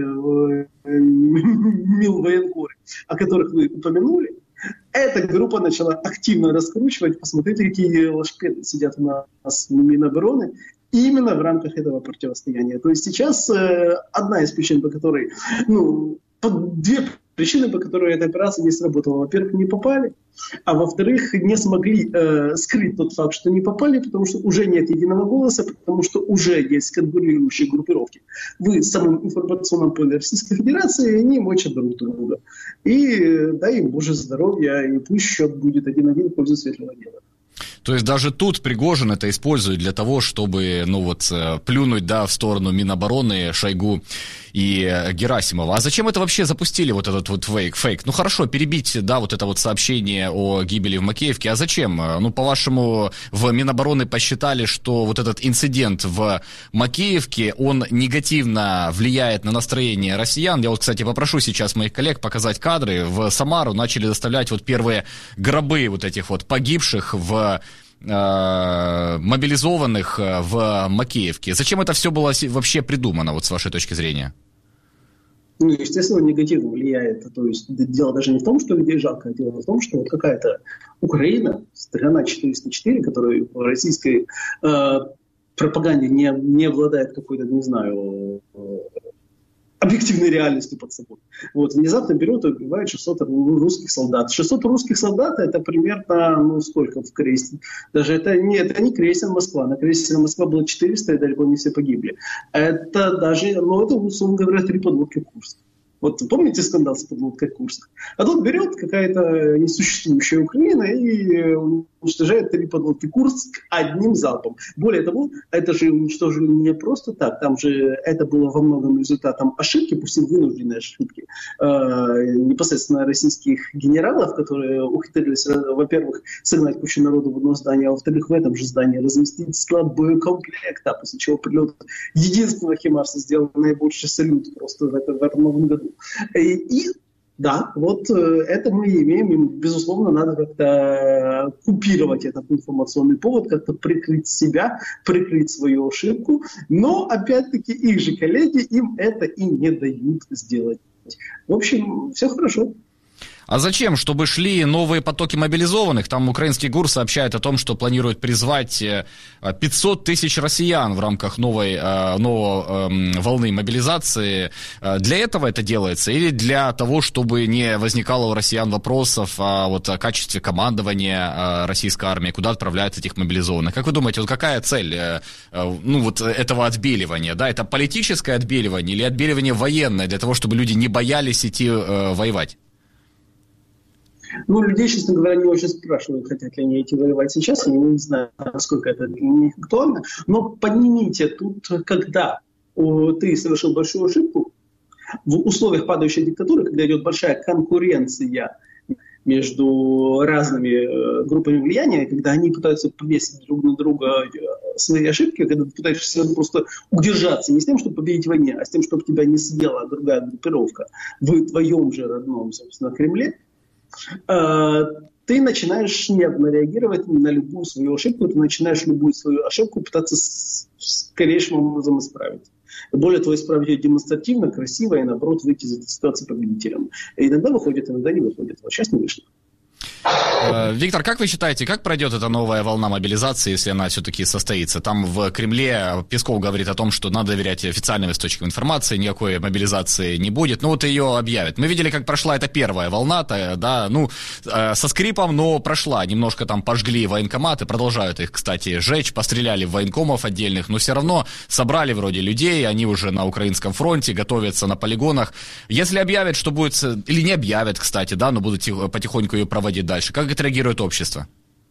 мил-военкоры, о которых вы упомянули, эта группа начала активно раскручивать. Посмотрите, какие лошпеды сидят у нас в Минобороны именно в рамках этого противостояния. То есть сейчас одна из причин, по которой, две причины, по которой эта операция не сработала. Во-первых, не попали, а во-вторых, не смогли скрыть тот факт, что не попали, потому что уже нет единого голоса, потому что уже есть конкурирующие группировки в самом информационном поле Российской Федерации, и они мочат друг друга. И дай им Боже здоровья, и пусть счет будет 1-1 в пользу светлого дела. То есть даже тут Пригожин это использует для того, чтобы, плюнуть, в сторону Минобороны, Шойгу и Герасимова. А зачем это вообще запустили, вот этот вот фейк? Ну хорошо, перебить, вот это вот сообщение о гибели в Макеевке, а зачем? По-вашему, в Минобороны посчитали, что вот этот инцидент в Макеевке, он негативно влияет на настроение россиян. Я кстати, попрошу сейчас моих коллег показать кадры. В Самару начали доставлять первые гробы вот этих вот погибших мобилизованных в Макеевке. Зачем это все было вообще придумано, с вашей точки зрения? Естественно, негативно влияет. То есть дело даже не в том, что людей жалко, а дело в том, что какая-то Украина, страна 404, которая в российской пропаганде не обладает какой-то, объективной реальностью под собой. Внезапно берет и убивает 600 русских солдат. 600 русских солдат — это примерно, сколько в крейсере? Даже это не крейсер Москва. На крейсере Москва было 400, и далеко не все погибли. Это даже, это, условно говоря, 3 подлодки Курск. Помните скандал с подлодкой Курск? А тут берет какая-то несуществующая Украина и уничтожают 3 подлодки «Курск» одним залпом. Более того, это же уничтожили не просто так, там же это было во многом результатом ошибки, пусть и вынужденной ошибки, непосредственно российских генералов, которые ухитрились, во-первых, согнать кучу народу в одно здание, а во-вторых, в этом же здании разместить склад боекомплекта, после чего прилет единственного «Химарса» сделал наибольший салют просто в этом новом году. И да, вот это мы имеем, и, безусловно, надо как-то купировать этот информационный повод, как-то прикрыть себя, прикрыть свою ошибку, но, опять-таки, их же коллеги им это и не дают сделать. В общем, все хорошо. А зачем? Чтобы шли новые потоки мобилизованных? Там украинский ГУР сообщает о том, что планирует призвать 500 тысяч россиян в рамках новой волны мобилизации. Для этого это делается? Или для того, чтобы не возникало у россиян вопросов о качестве командования российской армии, куда отправляют этих мобилизованных? Как вы думаете, какая цель этого отбеливания? Да, это политическое отбеливание или отбеливание военное для того, чтобы люди не боялись идти воевать? Людей, честно говоря, не очень спрашивают, хотят ли они идти воевать сейчас. Я не знаю, насколько это для них актуально. Но поднимите тут, когда ты совершил большую ошибку, в условиях падающей диктатуры, когда идет большая конкуренция между разными группами влияния, когда они пытаются повесить друг на друга свои ошибки, когда ты пытаешься просто удержаться не с тем, чтобы победить в войне, а с тем, чтобы тебя не съела другая группировка в твоем же родном, собственно, Кремле, ты начинаешь нервно реагировать на любую свою ошибку, ты начинаешь любую свою ошибку пытаться скорейшим образом исправить. Более того, исправить ее демонстративно, красиво и, наоборот, выйти из этой ситуации победителем. И иногда выходит, иногда не выходит. Вот сейчас не вышло. Виктор, как вы считаете, как пройдет эта новая волна мобилизации, если она все-таки состоится? Там в Кремле Песков говорит о том, что надо доверять официальным источникам информации, никакой мобилизации не будет. Ее объявят. Мы видели, как прошла эта первая волна, со скрипом, но прошла. Немножко там пожгли военкоматы, продолжают их, кстати, сжечь, постреляли в военкомов отдельных, но все равно собрали вроде людей, они уже на украинском фронте, готовятся на полигонах. Если объявят, что будет, или не объявят, кстати, но будут потихоньку ее проводить дальше, как отреагирует общество?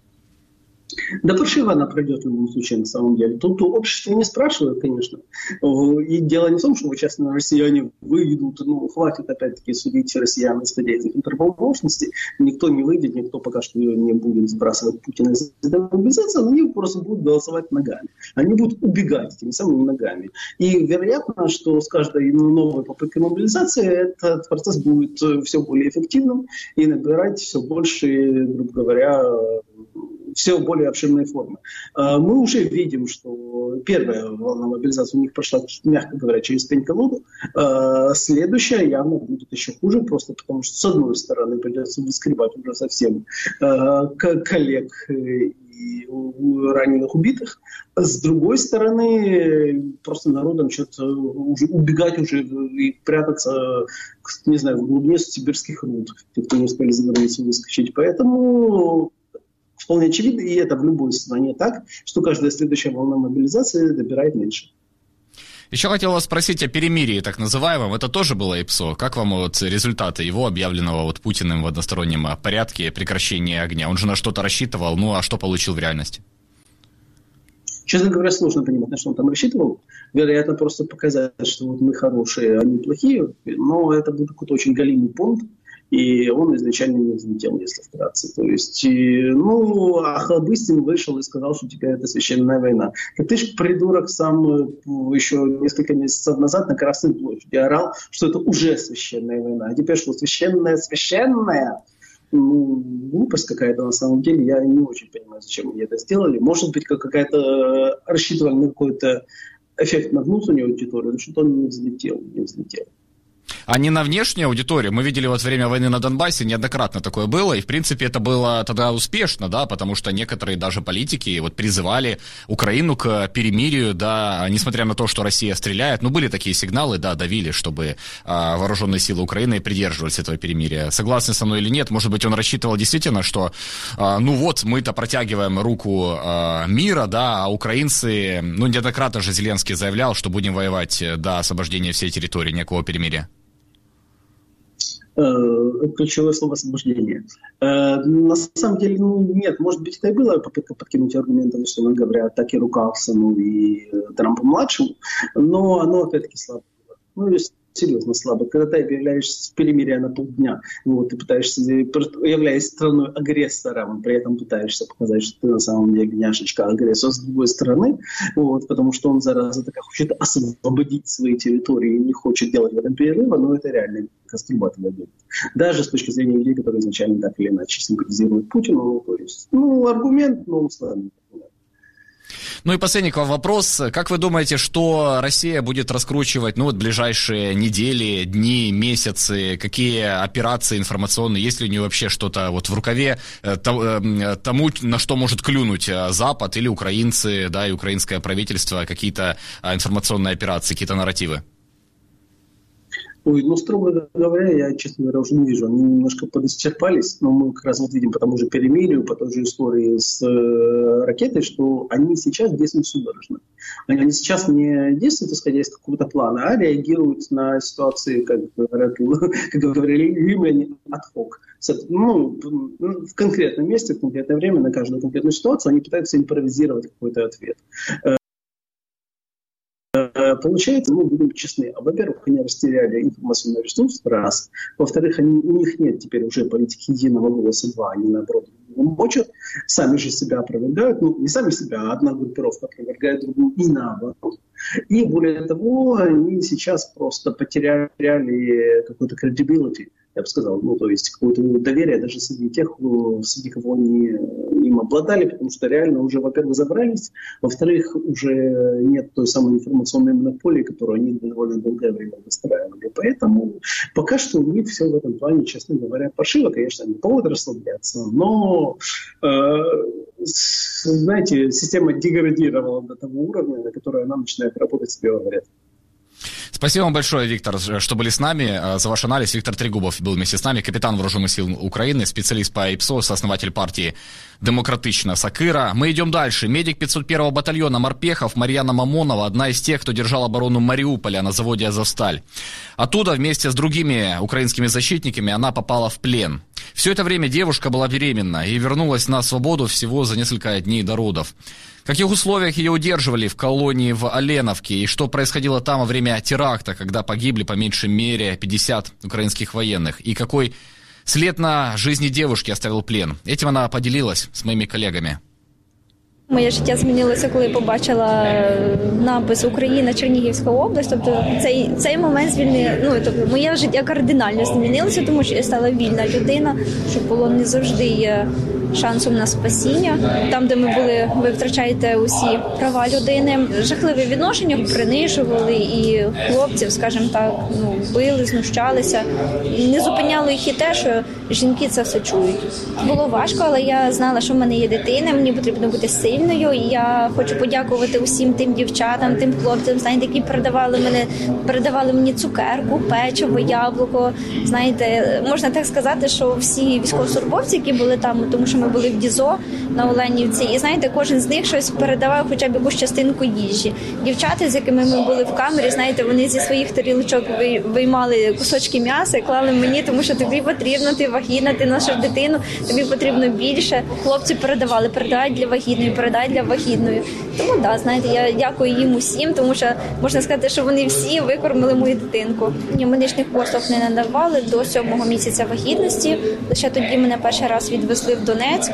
Да паршиво она пройдет в любом случае, на самом деле. Тут общество не спрашивает, конечно. И дело не в том, что сейчас россияне выйдут, хватит опять-таки судить россиян, исходя из их интерполномочностей. Никто не выйдет, никто пока что не будет сбрасывать Путина из этой мобилизации, но они просто будут голосовать ногами. Они будут убегать этими самыми ногами. И вероятно, что с каждой новой попыткой мобилизации этот процесс будет все более эффективным и набирать все больше, грубо говоря, все более обширные формы. Мы уже видим, что первая волна мобилизации у них прошла, мягко говоря, через пень-колоду. Следующая явно будет еще хуже, просто потому что, с одной стороны, придется выскребать уже совсем коллег и раненых, убитых. С другой стороны, просто народу начнет уже убегать уже и прятаться, не знаю, в глубине сибирских руд, те, кто не успели за границу выскочить. Поэтому вполне очевидно, и это в любой стране так, что каждая следующая волна мобилизации добирает меньше. Еще хотел вас спросить о перемирии, так называемом. Это тоже было ИПСО. Как вам результаты его, объявленного Путиным в одностороннем порядке, прекращения огня? Он же на что-то рассчитывал, а что получил в реальности? Честно говоря, сложно понимать, на что он там рассчитывал. Вероятно, просто показать, что мы хорошие, а они плохие. Но это был какой-то очень галимый понт. И он изначально не взлетел, если вкратце. То есть, Охлобыстин вышел и сказал, что теперь это священная война. Ты ж, придурок, сам еще несколько месяцев назад на Красной площади орал, что это уже священная война. А теперь что, священная? Глупость какая-то на самом деле. Я не очень понимаю, зачем они это сделали. Может быть, какая-то рассчитывали на какой-то эффект на внутреннюю аудиторию, но что-то он не взлетел. А не на внешнюю аудиторию. Мы видели во время войны на Донбассе, неоднократно такое было, и в принципе это было тогда успешно, потому что некоторые даже политики призывали Украину к перемирию, несмотря на то, что Россия стреляет. Были такие сигналы, давили, чтобы вооруженные силы Украины придерживались этого перемирия. Согласны со мной или нет? Может быть, он рассчитывал действительно, что мы-то протягиваем руку мира, а украинцы, неоднократно же Зеленский заявлял, что будем воевать до освобождения всей территории, никакого перемирия. ключевое слово «освобождение». На самом деле, нет, может быть, это и была попытка подкинуть аргументы, условно говоря, так и Рукавсону, и Трампу-младшему, но оно, опять-таки, слабо было. Серьезно слабо. Когда ты объявляешь перемирие на полдня, ты пытаешься, являясь страной-агрессором, при этом пытаешься показать, что ты на самом деле няшечка-агрессор с другой стороны, потому что он, зараза, так хочет освободить свои территории и не хочет делать в этом перерыва, но это реально кастрюбат выглядит. Даже с точки зрения людей, которые изначально так или иначе симпатизируют Путину, то есть, аргумент, но условно. Ну и последний к вам вопрос. Как вы думаете, что Россия будет раскручивать, в ближайшие недели, дни, месяцы? Какие операции информационные? Есть ли у нее вообще что-то в рукаве тому, на что может клюнуть Запад или украинцы, и украинское правительство, какие-то информационные операции, какие-то нарративы? Строго говоря, я, честно говоря, уже не вижу. Они немножко подисчерпались, но мы как раз видим по тому же перемирию, по той же истории с ракетой, что они сейчас действуют судорожно. Они сейчас не действуют, исходя из какого-то плана, а реагируют на ситуации, как говорили римляне, ad-hoc. В конкретном месте, в конкретное время, на каждую конкретную ситуацию они пытаются импровизировать какой-то ответ. Получается, будем честны, во-первых, они растеряли информационный ресурс, раз. Во-вторых, у них нет теперь уже политики единого голоса, два, они наоборот мочат, сами же себя опровергают, не сами себя, а одна группировка опровергает другую и наоборот. И более того, они сейчас просто потеряли какой-то credibility, я бы сказал, то есть какое-то доверие даже среди тех, среди кого они им обладали, потому что реально уже, во-первых, забрались, во-вторых, уже нет той самой информационной монополии, которую они довольно долгое время выстраивали. Поэтому пока что у них все в этом плане, честно говоря, паршиво, конечно, не повод расслабляться, но, знаете, система деградировала до того уровня, на который она начинает работать, себе говорят. Спасибо вам большое, Виктор, что были с нами. За ваш анализ. Виктор Трегубов был вместе с нами, капитан Вооруженных сил Украины, специалист по ИПСО, сооснователь партии «Демократична Сакыра». Мы идем дальше. Медик 501-го батальона «Морпехов» Марьяна Мамонова, одна из тех, кто держал оборону Мариуполя на заводе «Азовсталь». Оттуда вместе с другими украинскими защитниками она попала в плен. Все это время девушка была беременна и вернулась на свободу всего за несколько дней до родов. В каких условиях ее удерживали в колонии в Оленовке и что происходило там во время теракта, когда погибли по меньшей мере 50 украинских военных, и какой след на жизни девушки оставил плен. Этим она поделилась с моими коллегами. Моє життя змінилося, коли побачила напис «Україна, Чернігівська область». Тобто цей момент звільнив, моє життя кардинально змінилося, тому що я стала вільна людина, що полон не завжди є шансом на спасіння. Там, де ми були, ви втрачаєте усі права людини. Жахливе відношення, принижували і хлопців, скажімо так, били, знущалися. І не зупиняло їх і те, що жінки це все чують. Було важко, але я знала, що в мене є дитина, мені потрібно бути сильною. І я хочу подякувати усім тим дівчатам, тим хлопцям, знаєте, які передавали мені цукерку, печиво, яблуко. Знаєте, можна так сказати, що всі військовослужбовці, які були там, тому що ми були в ДІЗО на Оленівці, і знаєте, кожен з них щось передавав хоча б якусь частинку їжі. Дівчата, з якими ми були в камері, знаєте, вони зі своїх тарілочок виймали кусочки м'яса і клали мені, тому що тобі потрібно, ти вагітна, ти наша дитину, тобі потрібно більше. Хлопці передай для вагітної, передай для вагітної. Тому, знаєте, я дякую їм усім, тому що можна сказати, що вони всі викормили мою дитинку. Медичних послуг не надавали до 7-го місяця вагітності. Лише тоді мене перший раз відвезли в Донецьк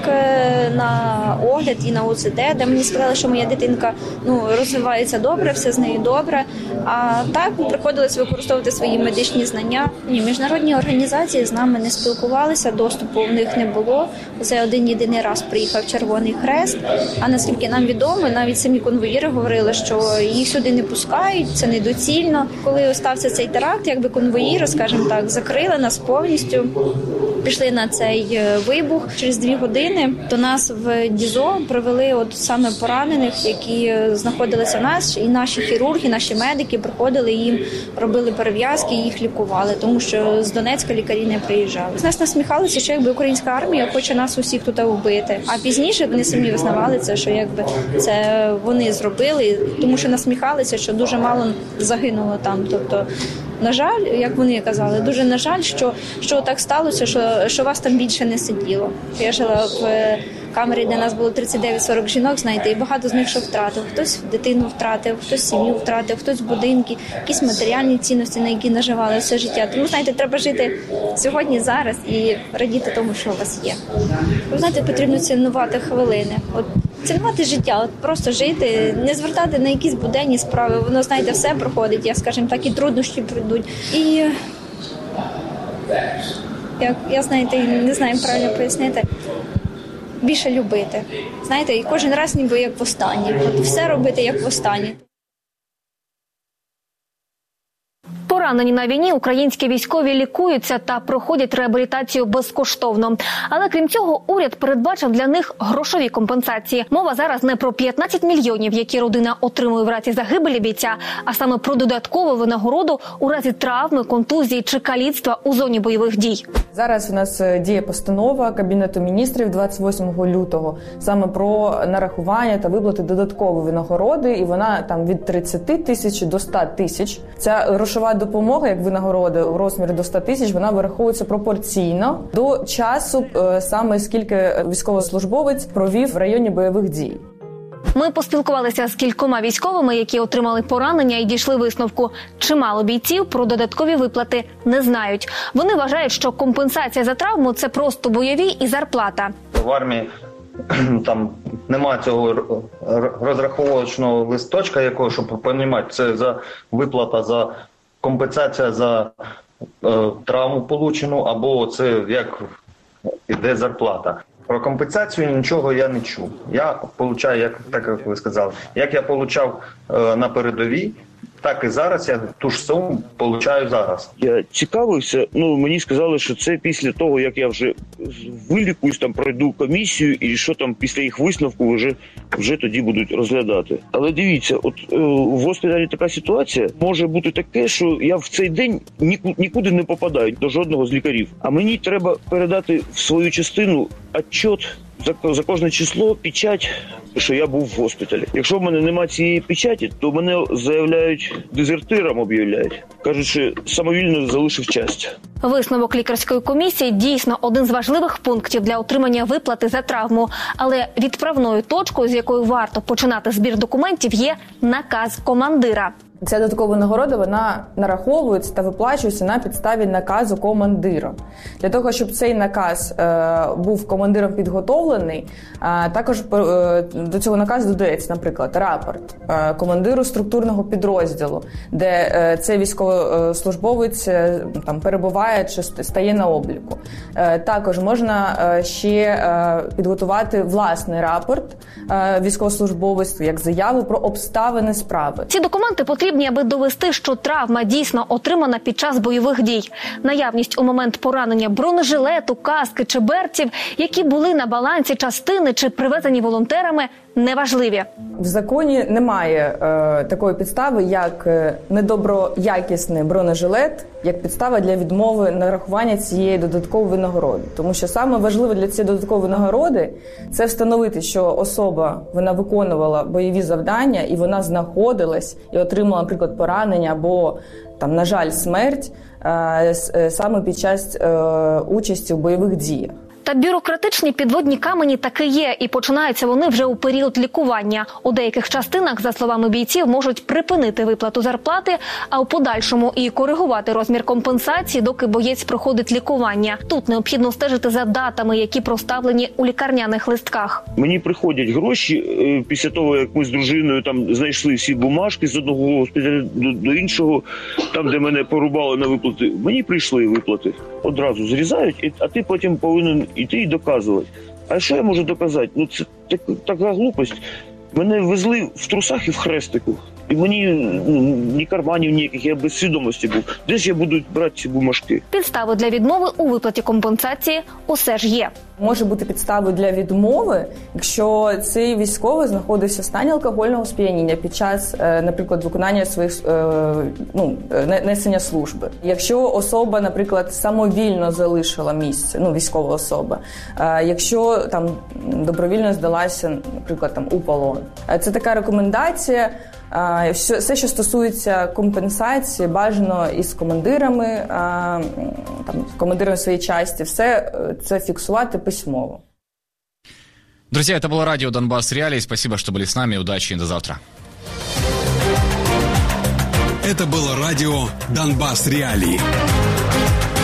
на огляд і на УЗД, де мені сказали, що моя дитинка розвивається добре, все з нею добре. А так приходилось використовувати свої медичні знання. Міжнародні організації з нами не спілкувалися, доступу в них не було. За один-єдиний раз приїхав Червоний Хрест. А наскільки нам відомо, навіть самі конвоїри говорили, що їх сюди не пускають, це недоцільно. Коли стався цей теракт, якби конвоїри, скажімо так, закрили нас повністю, пішли на цей вибух. Через 2 години до нас в ДІЗО привели саме поранених, які знаходилися в нас, і наші хірурги, наші медики приходили, їм робили перев'язки, їх лікували, тому що з Донецька лікарі не приїжджали. З нас насміхалися, що якби українська армія хоче нас усіх тут вбити. А пізніше вони самі визнавали це, що якби це вони зробили, тому що насміхалися, що дуже мало загинуло там. Тобто на жаль, як вони казали, дуже на жаль, що так сталося, що вас там більше не сиділо. Я жила в камері, де нас було 39-40 жінок, знаєте, і багато з них що втратив. Хтось дитину втратив, хтось сім'ю втратив, хтось будинки, якісь матеріальні цінності, на які наживали все життя. Тому, знаєте, треба жити сьогодні, зараз і радіти тому, що у вас є. Ви знаєте, потрібно цінувати хвилини. От цінувати життя, от просто жити, не звертати на якісь буденні справи. Воно, знаєте, все проходить, я, скажімо так, і труднощі прийдуть. І я, знаєте, не знаю, як правильно пояснити, більше любити. Знаєте, і кожен раз ніби як востаннє. От все робити як востаннє. Поранені на війні українські військові лікуються та проходять реабілітацію безкоштовно. Але крім цього, уряд передбачив для них грошові компенсації. Мова зараз не про 15 мільйонів, які родина отримує в разі загибелі бійця, а саме про додаткову винагороду у разі травми, контузії чи каліцтва у зоні бойових дій. Зараз у нас діє постанова Кабінету міністрів 28 лютого саме про нарахування та виплати додаткової винагороди, і вона там від 30 тисяч до 100 тисяч. Ця грошова допомога, як винагорода у розмірі до 100 тисяч, вона вираховується пропорційно до часу, саме скільки військовослужбовець провів в районі бойових дій. Ми поспілкувалися з кількома військовими, які отримали поранення, і дійшли висновку. Чимало бійців про додаткові виплати не знають. Вони вважають, що компенсація за травму – це просто бойові і зарплата. В армії там немає цього розраховувачного листочка, якого, щоб розуміти, це за виплата, за компенсація за травму получену, або це як іде зарплата. Про компенсацію нічого я не чув. Я получаю, як ви сказали, як я получав на передовій, так і зараз я ту ж суму получаю зараз. Я цікавився, мені сказали, що це після того, як я вже вилікуюсь, там пройду комісію, і що там після їх висновку вже тоді будуть розглядати. Але дивіться, от в госпіталі така ситуація, може бути таке, що я в цей день нікуди не попадаю, до жодного з лікарів. А мені треба передати в свою частину отчет за кожне число, печать, що я був в госпіталі. Якщо в мене немає цієї печаті, то мене заявляють дезертиром, об'являють. Кажуть, що самовільно залишив часть. Висновок лікарської комісії дійсно один з важливих пунктів для отримання виплати за травму. Але відправною точкою, з якої варто починати збір документів, є наказ командира. Ця додаткова нагорода, вона нараховується та виплачується на підставі наказу командира. Для того, щоб цей наказ був командиром підготовлений, також до цього наказу додається, наприклад, рапорт командиру структурного підрозділу, де цей військовослужбовець там перебуває чи стає на обліку. Також можна ще підготувати власний рапорт військовослужбовець, як заяву про обставини справи. Ці документи потрібні, аби довести, що травма дійсно отримана під час бойових дій. Наявність у момент поранення бронежилету, каски чи берців, які були на балансі частини чи привезені волонтерами, неважливі. В законі немає такої підстави, як недоброякісний бронежилет, як підстава для відмови нарахування цієї додаткової винагороди. Тому що саме важливе для цієї додаткової винагороди – це встановити, що особа, вона виконувала бойові завдання і вона знаходилась і отримала, наприклад, поранення або, там, на жаль, смерть саме під час участі в бойових діях. Та бюрократичні підводні камені таки є, і починаються вони вже у період лікування. У деяких частинах, за словами бійців, можуть припинити виплату зарплати, а у подальшому і коригувати розмір компенсації, доки боєць проходить лікування. Тут необхідно стежити за датами, які проставлені у лікарняних листках. Мені приходять гроші після того, як ми з дружиною там знайшли всі бумажки з одного госпіталю до іншого, там, де мене порубали на виплати. Мені прийшли виплати. Одразу зрізають, а ти потім повинен іти і доказувати. А що я можу доказати? Це така глупость. Мене везли в трусах і в хрестику. І мені ні карманів ніяких, я без свідомості був. Де ж я буду брати ці бумажки? Підстави для відмови у виплаті компенсації усе ж є. Може бути підставою для відмови, якщо цей військовий знаходився в стані алкогольного сп'яніння під час, наприклад, виконання своїх несення служби. Якщо особа, наприклад, самовільно залишила місце, військова особа, якщо там добровільно здалася, наприклад, там у полон. Це така рекомендація. Все, що стосується компенсації, бажано із командирами, командирами своєї частини, все це фіксувати письмово. Друзья, это было радио «Донбасс Реалии». Спасибо, что были с нами. Удачи и до завтра. Это было радио «Донбасс Реалии».